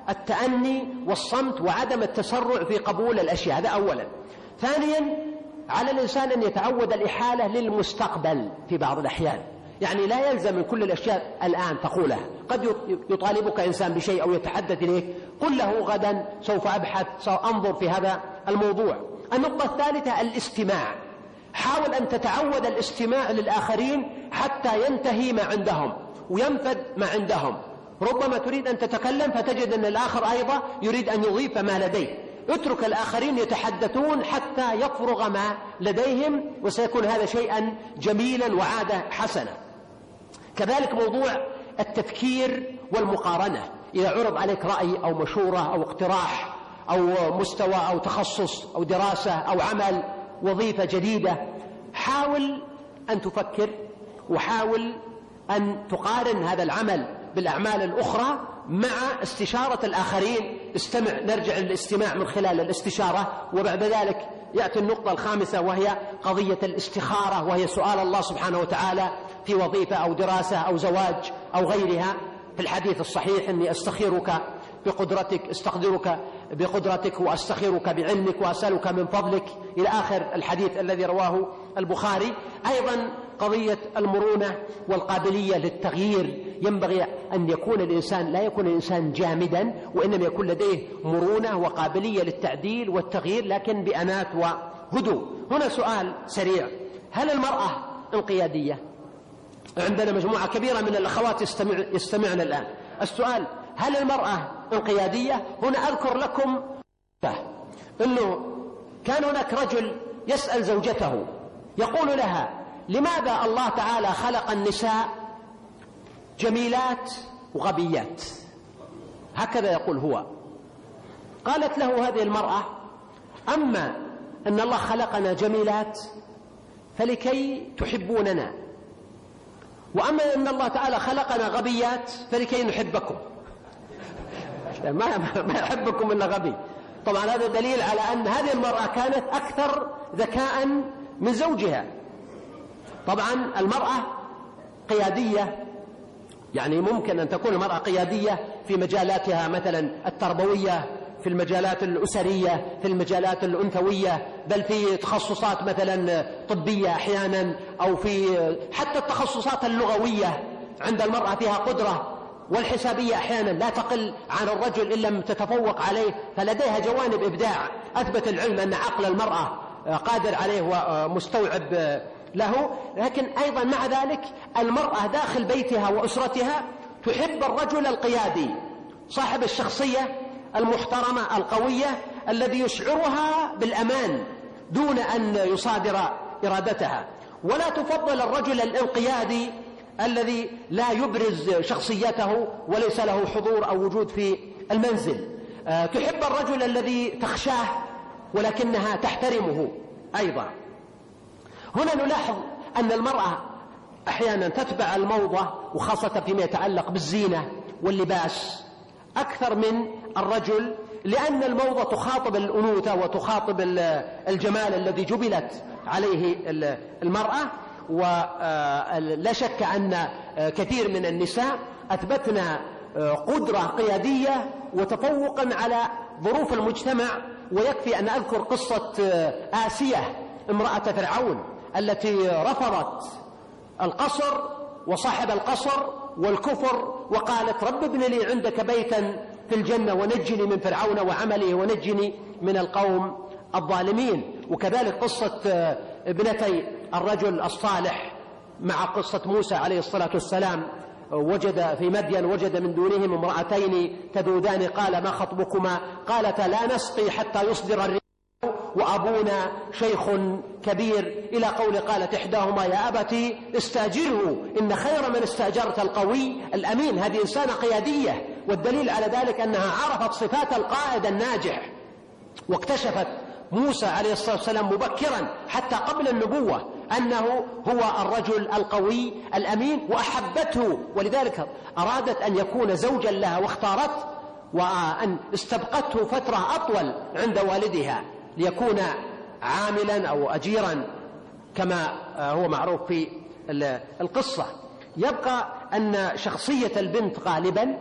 التأني والصمت وعدم التسرع في قبول الأشياء، هذا أولا. ثانيا على الإنسان أن يتعود الإحالة للمستقبل في بعض الأحيان، يعني لا يلزم من كل الأشياء الآن تقولها، قد يطالبك إنسان بشيء أو يتحدث إليك، قل له غدا سوف أبحث سأنظر في هذا الموضوع. النقطة الثالثة الاستماع، حاول أن تتعود الاستماع للآخرين حتى ينتهي ما عندهم وينفذ ما عندهم. ربما تريد أن تتكلم فتجد أن الآخر أيضا يريد أن يضيف ما لديه، اترك الآخرين يتحدثون حتى يفرغ ما لديهم، وسيكون هذا شيئا جميلا وعادة حسنة. كذلك موضوع التفكير والمقارنة، إذا عرض عليك رأي أو مشورة أو اقتراح أو مستوى أو تخصص أو دراسة أو عمل وظيفة جديدة، حاول أن تفكر وحاول أن تقارن هذا العمل بالأعمال الأخرى مع استشارة الآخرين. استمع، نرجع للاستماع من خلال الاستشارة. وبعد ذلك يأتي النقطة الخامسة وهي قضية الاستخارة، وهي سؤال الله سبحانه وتعالى في وظيفة أو دراسة أو زواج أو غيرها. في الحديث الصحيح إني أستخيرك بقدرتك استقدرك بقدرتك وأستخيرك بعلمك وأسألك من فضلك، إلى آخر الحديث الذي رواه البخاري. أيضا قضية المرونة والقابلية للتغيير، ينبغي أن يكون الإنسان لا يكون الإنسان جامدا، وإنما يكون لديه مرونة وقابلية للتعديل والتغيير، لكن بأنات وهدوء. هنا سؤال سريع: هل المرأة انقيادية؟ عندنا مجموعة كبيرة من الأخوات يستمع يستمعن الآن. السؤال: هل المرأة انقيادية؟ هنا أذكر لكم أنه كان هناك رجل يسأل زوجته يقول لها: لماذا الله تعالى خلق النساء جميلات وغبيات؟ هكذا يقول هو. قالت له هذه المرأة: أما أن الله خلقنا جميلات فلكي تحبوننا، وأما أن الله تعالى خلقنا غبيات فلكي نحبكم. ما ما يحبكم إلا غبي. طبعا هذا دليل على أن هذه المرأة كانت أكثر ذكاء من زوجها. طبعا المرأة قيادية، يعني ممكن أن تكون المرأة قيادية في مجالاتها مثلا التربوية، في المجالات الأسرية، في المجالات الأنثوية، بل في تخصصات مثلا طبية أحيانا، أو في حتى التخصصات اللغوية عند المرأة فيها قدرة، والحسابية أحيانا لا تقل عن الرجل إن لم تتفوق عليه، فلديها جوانب إبداع. أثبت العلم أن عقل المرأة قادر عليه ومستوعب له. لكن أيضا مع ذلك المرأة داخل بيتها وأسرتها تحب الرجل القيادي صاحب الشخصية المحترمة القوية الذي يشعرها بالأمان دون أن يصادر إرادتها، ولا تفضل الرجل الانقيادي الذي لا يبرز شخصيته وليس له حضور أو وجود في المنزل. أه تحب الرجل الذي تخشاه ولكنها تحترمه أيضا. هنا نلاحظ أن المرأة أحيانا تتبع الموضة، وخاصة فيما يتعلق بالزينة واللباس، أكثر من الرجل، لأن الموضة تخاطب الأنوثة وتخاطب الجمال الذي جبلت عليه المرأة. ولا شك أن كثير من النساء أثبتنا قدرة قيادية وتفوقا على ظروف المجتمع. ويكفي أن أذكر قصة آسية امرأة فرعون التي رفضت القصر وصاحب القصر والكفر، وقالت: رب ابن لي عندك بيتا في الجنة ونجني من فرعون وعمله ونجني من القوم الظالمين. وكذلك قصة ابنتي الرجل الصالح مع قصة موسى عليه الصلاة والسلام، وجد في مدين وجد من دونهم امرأتين تذودان، قال: ما خطبكما؟ قالتا: لا نسقي حتى يصدر الرعاء وأبونا شيخ كبير، إلى قول قالت إحداهما: يا أبتي استأجره إن خير من استأجرت القوي الأمين. هذه إنسانة قيادية، والدليل على ذلك أنها عرفت صفات القائد الناجح، واكتشفت موسى عليه الصلاة والسلام مبكرا حتى قبل النبوة أنه هو الرجل القوي الأمين، وأحبته، ولذلك أرادت أن يكون زوجا لها واختارته، وأن استبقته فترة أطول عند والدها ليكون عاملا أو أجيرا كما هو معروف في القصة. يبقى أن شخصية البنت غالبا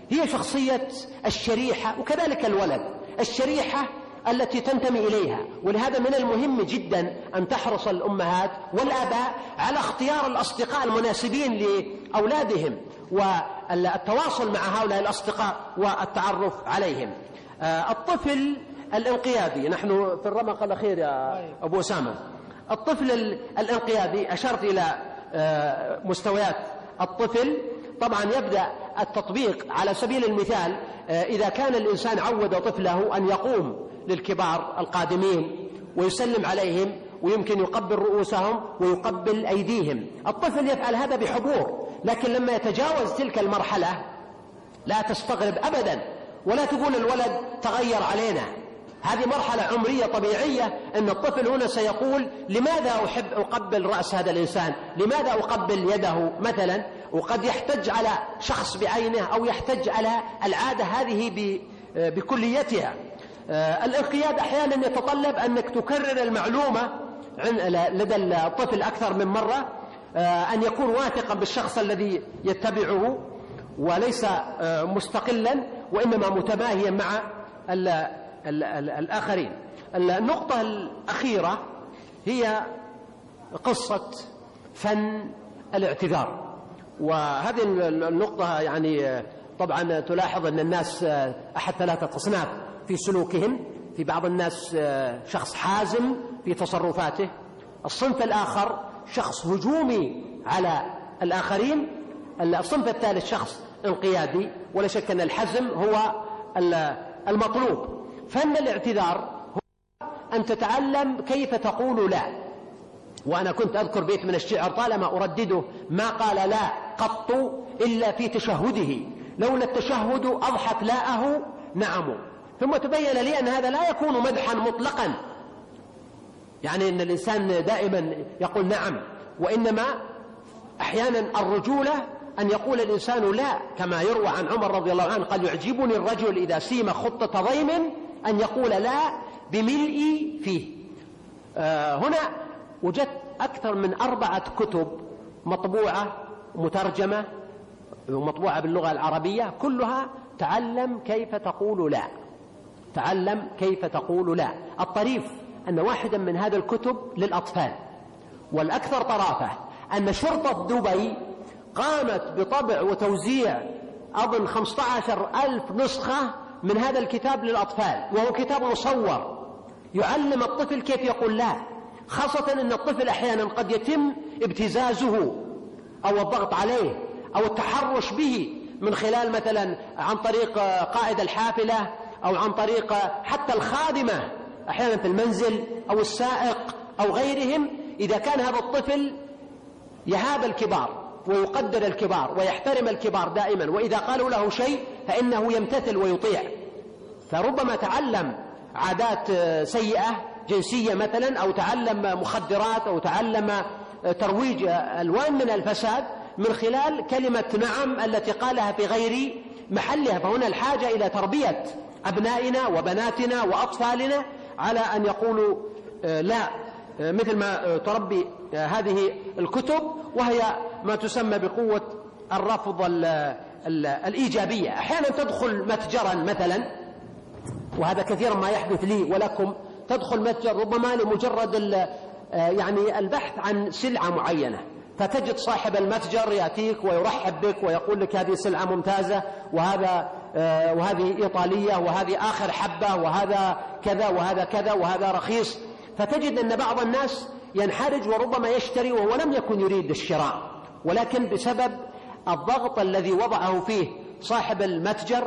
هي شخصية الشريحة، وكذلك الولد الشريحة التي تنتمي إليها. ولهذا من المهم جدا أن تحرص الأمهات والآباء على اختيار الأصدقاء المناسبين لأولادهم والتواصل مع هؤلاء الأصدقاء والتعرف عليهم. الطفل الانقيادي، نحن في الرمق الأخير يا أبو أسامة، الطفل الانقيادي أشرت إلى مستويات الطفل. طبعا يبدأ التطبيق على سبيل المثال إذا كان الإنسان عود طفله أن يقوم للكبار القادمين ويسلم عليهم ويمكن يقبل رؤوسهم ويقبل أيديهم، الطفل يفعل هذا بحضور. لكن لما يتجاوز تلك المرحلة لا تستغرب أبدا ولا تقول الولد تغير علينا. هذه مرحلة عمرية طبيعية، أن الطفل هنا سيقول لماذا أحب أقبل رأس هذا الإنسان، لماذا أقبل يده مثلا، وقد يحتج على شخص بعينه أو يحتج على العادة هذه بكليتها. الانقياد أحيانا يتطلب أنك تكرر المعلومة لدى الطفل أكثر من مرة، أن يكون واثقا بالشخص الذي يتبعه وليس مستقلا وإنما متماهيا مع الآخرين. النقطة الأخيرة هي قصة فن الاعتذار، وهذه النقطة يعني طبعا تلاحظ أن الناس أحد ثلاثة أصناف في سلوكهم. في بعض الناس شخص حازم في تصرفاته، الصنف الآخر شخص هجومي على الآخرين، الصنف الثالث شخص انقيادي. ولا شك أن الحزم هو المطلوب. فن الاعتذار هو أن تتعلم كيف تقول لا. وأنا كنت أذكر بيت من الشعر طالما أردده: ما قال لا قط إلا في تشهده، لولا التشهد أضحت لاءه نعم. ثم تبين لي أن هذا لا يكون مدحا مطلقا، يعني أن الإنسان دائما يقول نعم، وإنما أحيانا الرجولة أن يقول الإنسان لا، كما يروى عن عمر رضي الله عنه قال: يعجبني الرجل إذا سيم خطة ضيم أن يقول لا بملء فيه. آه هنا وجدت أكثر من أربعة كتب مطبوعة مترجمة ومطبوعة باللغة العربية، كلها تعلم كيف تقول لا، تعلم كيف تقول لا. الطريف أن واحدا من هذه الكتب للأطفال، والأكثر طرافة أن شرطة دبي قامت بطبع وتوزيع أظن خمسة عشر ألف نسخة من هذا الكتاب للأطفال، وهو كتاب مصور يعلم الطفل كيف يقول لا، خاصة أن الطفل أحيانا قد يتم ابتزازه أو الضغط عليه أو التحرش به من خلال مثلا عن طريق قائد الحافلة أو عن طريق حتى الخادمة أحيانا في المنزل أو السائق أو غيرهم. إذا كان هذا الطفل يهاب الكبار ويقدر الكبار ويحترم الكبار دائما، وإذا قالوا له شيء فإنه يمتثل ويطيع، فربما تعلم عادات سيئة جنسية مثلا، أو تعلم مخدرات، أو تعلم ترويج ألوان من الفساد من خلال كلمة نعم التي قالها في غير محلها. فهنا الحاجة إلى تربية أبنائنا وبناتنا وأطفالنا على أن يقولوا لا، مثل ما تربي هذه الكتب، وهي ما تسمى بقوة الرفض الإيجابية. أحيانا تدخل متجرا مثلا، وهذا كثيرا ما يحدث لي ولكم، تدخل متجر ربما لمجرد يعني البحث عن سلعة معينة، فتجد صاحب المتجر يأتيك ويرحب بك ويقول لك هذه سلعة ممتازة، وهذا وهذه إيطالية، وهذه آخر حبة، وهذا كذا وهذا كذا وهذا رخيص. فتجد أن بعض الناس ينحرج وربما يشتري وهو لم يكن يريد الشراء، ولكن بسبب الضغط الذي وضعه فيه صاحب المتجر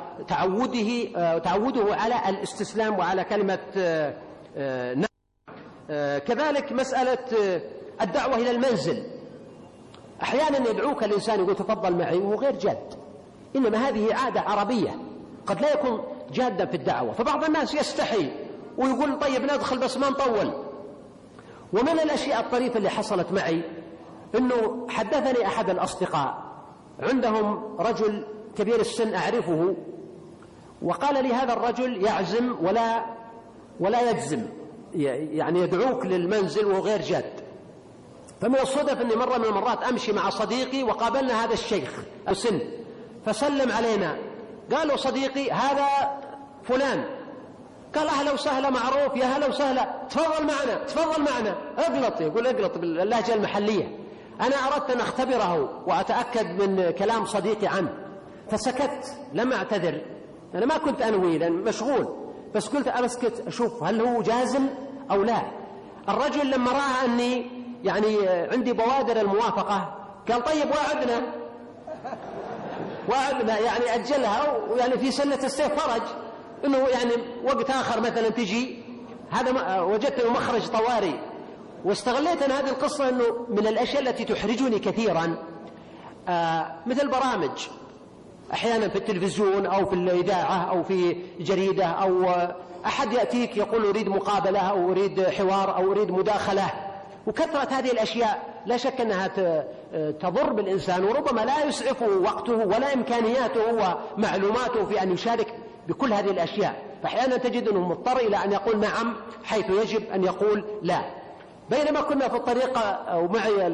وتعوده تعوده على الاستسلام وعلى كلمة نعم. كذلك مسألة الدعوة إلى المنزل، أحيانا يدعوك الإنسان يقول تفضل معي وهو غير جاد، إنما هذه عادة عربية، قد لا يكون جادا في الدعوة، فبعض الناس يستحي ويقول طيب ندخل بس ما نطول. ومن الأشياء الطريفة اللي حصلت معي أنه حدثني أحد الأصدقاء عندهم رجل كبير السن أعرفه، وقال لي هذا الرجل يعزم ولا ولا يجزم، يعني يدعوك للمنزل وهو غير جاد. فمن الصدف أني مرة من المرات أمشي مع صديقي وقابلنا هذا الشيخ السن، فسلم علينا قالوا صديقي هذا فلان، قال أهلا وسهلا معروف، يا هلا وسهلا، تفضل معنا تفضل معنا، اقلط، يقول اقلط باللهجة المحلية. أنا أردت أن أختبره وأتأكد من كلام صديقي عنه، فسكت لم أعتذر، أنا ما كنت أنوي لأن مشغول، بس قلت أسكت أشوف هل هو جازم أو لا. الرجل لما رأى أني يعني عندي بوادر الموافقة قال طيب وعدنا وعدنا يعني أجلها، ويعني في سلة السيف فرج إنه يعني وقت آخر مثلا تجي، هذا وجدت مخرج طوارئ. واستغليت أن هذه القصة أنه من الأشياء التي تحرجني كثيرا آه مثل برامج أحيانا في التلفزيون أو في الإذاعة أو في جريدة، أو أحد يأتيك يقول أريد مقابلة أو أريد حوار أو أريد مداخلة، وكثرة هذه الأشياء لا شك أنها تضر بالإنسان، وربما لا يسعفه وقته ولا إمكانياته ومعلوماته في أن يشارك بكل هذه الأشياء، فأحيانا تجد أنه مضطر إلى أن يقول نعم حيث يجب أن يقول لا. بينما كنا في الطريقة ومعي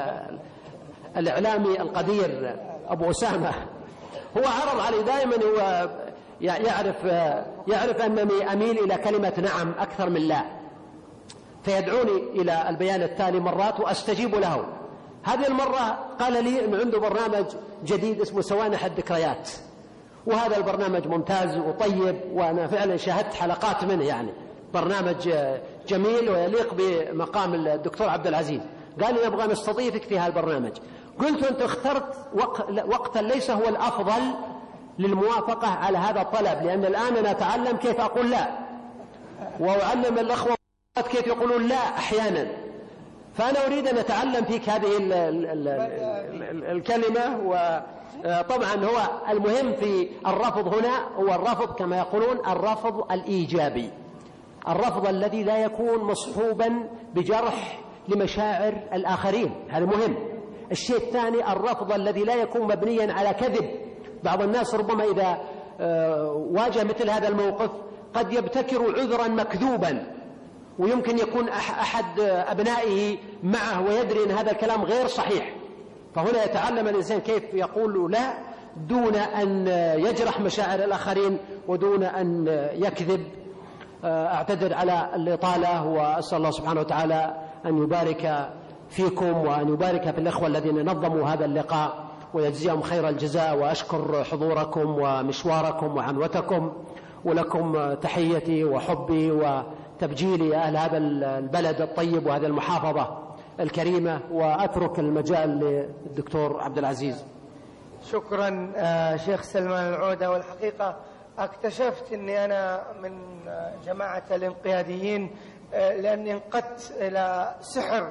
الإعلامي القدير أبو أسامة، هو عرض علي دائما، هو يعرف يعرف أنني أميل إلى كلمة نعم أكثر من لا، فيدعوني إلى البيان التالي مرات وأستجيب له. هذه المرة قال لي أنه عنده برنامج جديد اسمه سوانح الذكريات، وهذا البرنامج ممتاز وطيب، وأنا فعلا شاهدت حلقات منه، يعني برنامج جميل ويليق بمقام الدكتور عبد العزيز. قال لي نبغى نستضيفك في هذا البرنامج. قلت أنت اخترت وقتا ليس هو الأفضل للموافقة على هذا الطلب، لأن الآن أنا أتعلم كيف أقول لا، وأعلم الأخوة كيف يقولون لا أحيانا، فأنا أريد أن أتعلم فيك هذه ال ال ال ال الكلمة. وطبعا هو المهم في الرفض هنا هو الرفض كما يقولون الرفض الإيجابي، الرفض الذي لا يكون مصحوبا بجرح لمشاعر الآخرين، هذا مهم. الشيء الثاني الرفض الذي لا يكون مبنيا على كذب. بعض الناس ربما إذا واجه مثل هذا الموقف قد يبتكر عذرا مكذوبا، ويمكن يكون أحد أبنائه معه ويدري أن هذا الكلام غير صحيح، فهنا يتعلم الإنسان كيف يقول لا دون أن يجرح مشاعر الآخرين ودون أن يكذب. أعتذر على الإطالة، وأسأل الله سبحانه وتعالى أن يبارك فيكم وأن يبارك في الإخوة الذين نظموا هذا اللقاء ويجزيهم خير الجزاء، وأشكر حضوركم ومشواركم وعنوتكم، ولكم تحيتي وحبي وتبجيلي أهل هذا البلد الطيب وهذه المحافظة الكريمة، وأترك المجال للدكتور عبد العزيز. شكرا شيخ سلمان العودة. والحقيقة اكتشفت أني أنا من جماعة الانقياديين لأني انقدت إلى سحر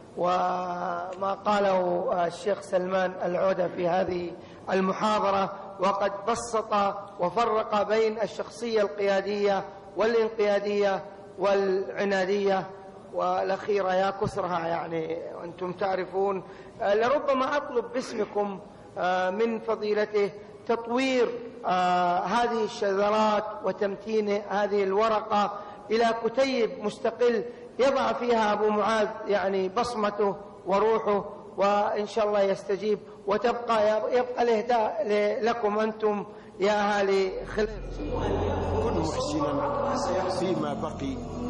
وما قاله الشيخ سلمان العودة في هذه المحاضرة، وقد بسط وفرق بين الشخصية القيادية والانقيادية والعنادية والأخيرة يا كسرها، يعني أنتم تعرفون. لربما أطلب باسمكم من فضيلته تطوير هذه الشذرات وتمتين هذه الورقة إلى كتيب مستقل يضع فيها أبو معاذ يعني بصمته وروحه، وإن شاء الله يستجيب، وتبقى يبقى الإهداء لكم أنتم يا أهالي خلف. كن محسنا فيما بقي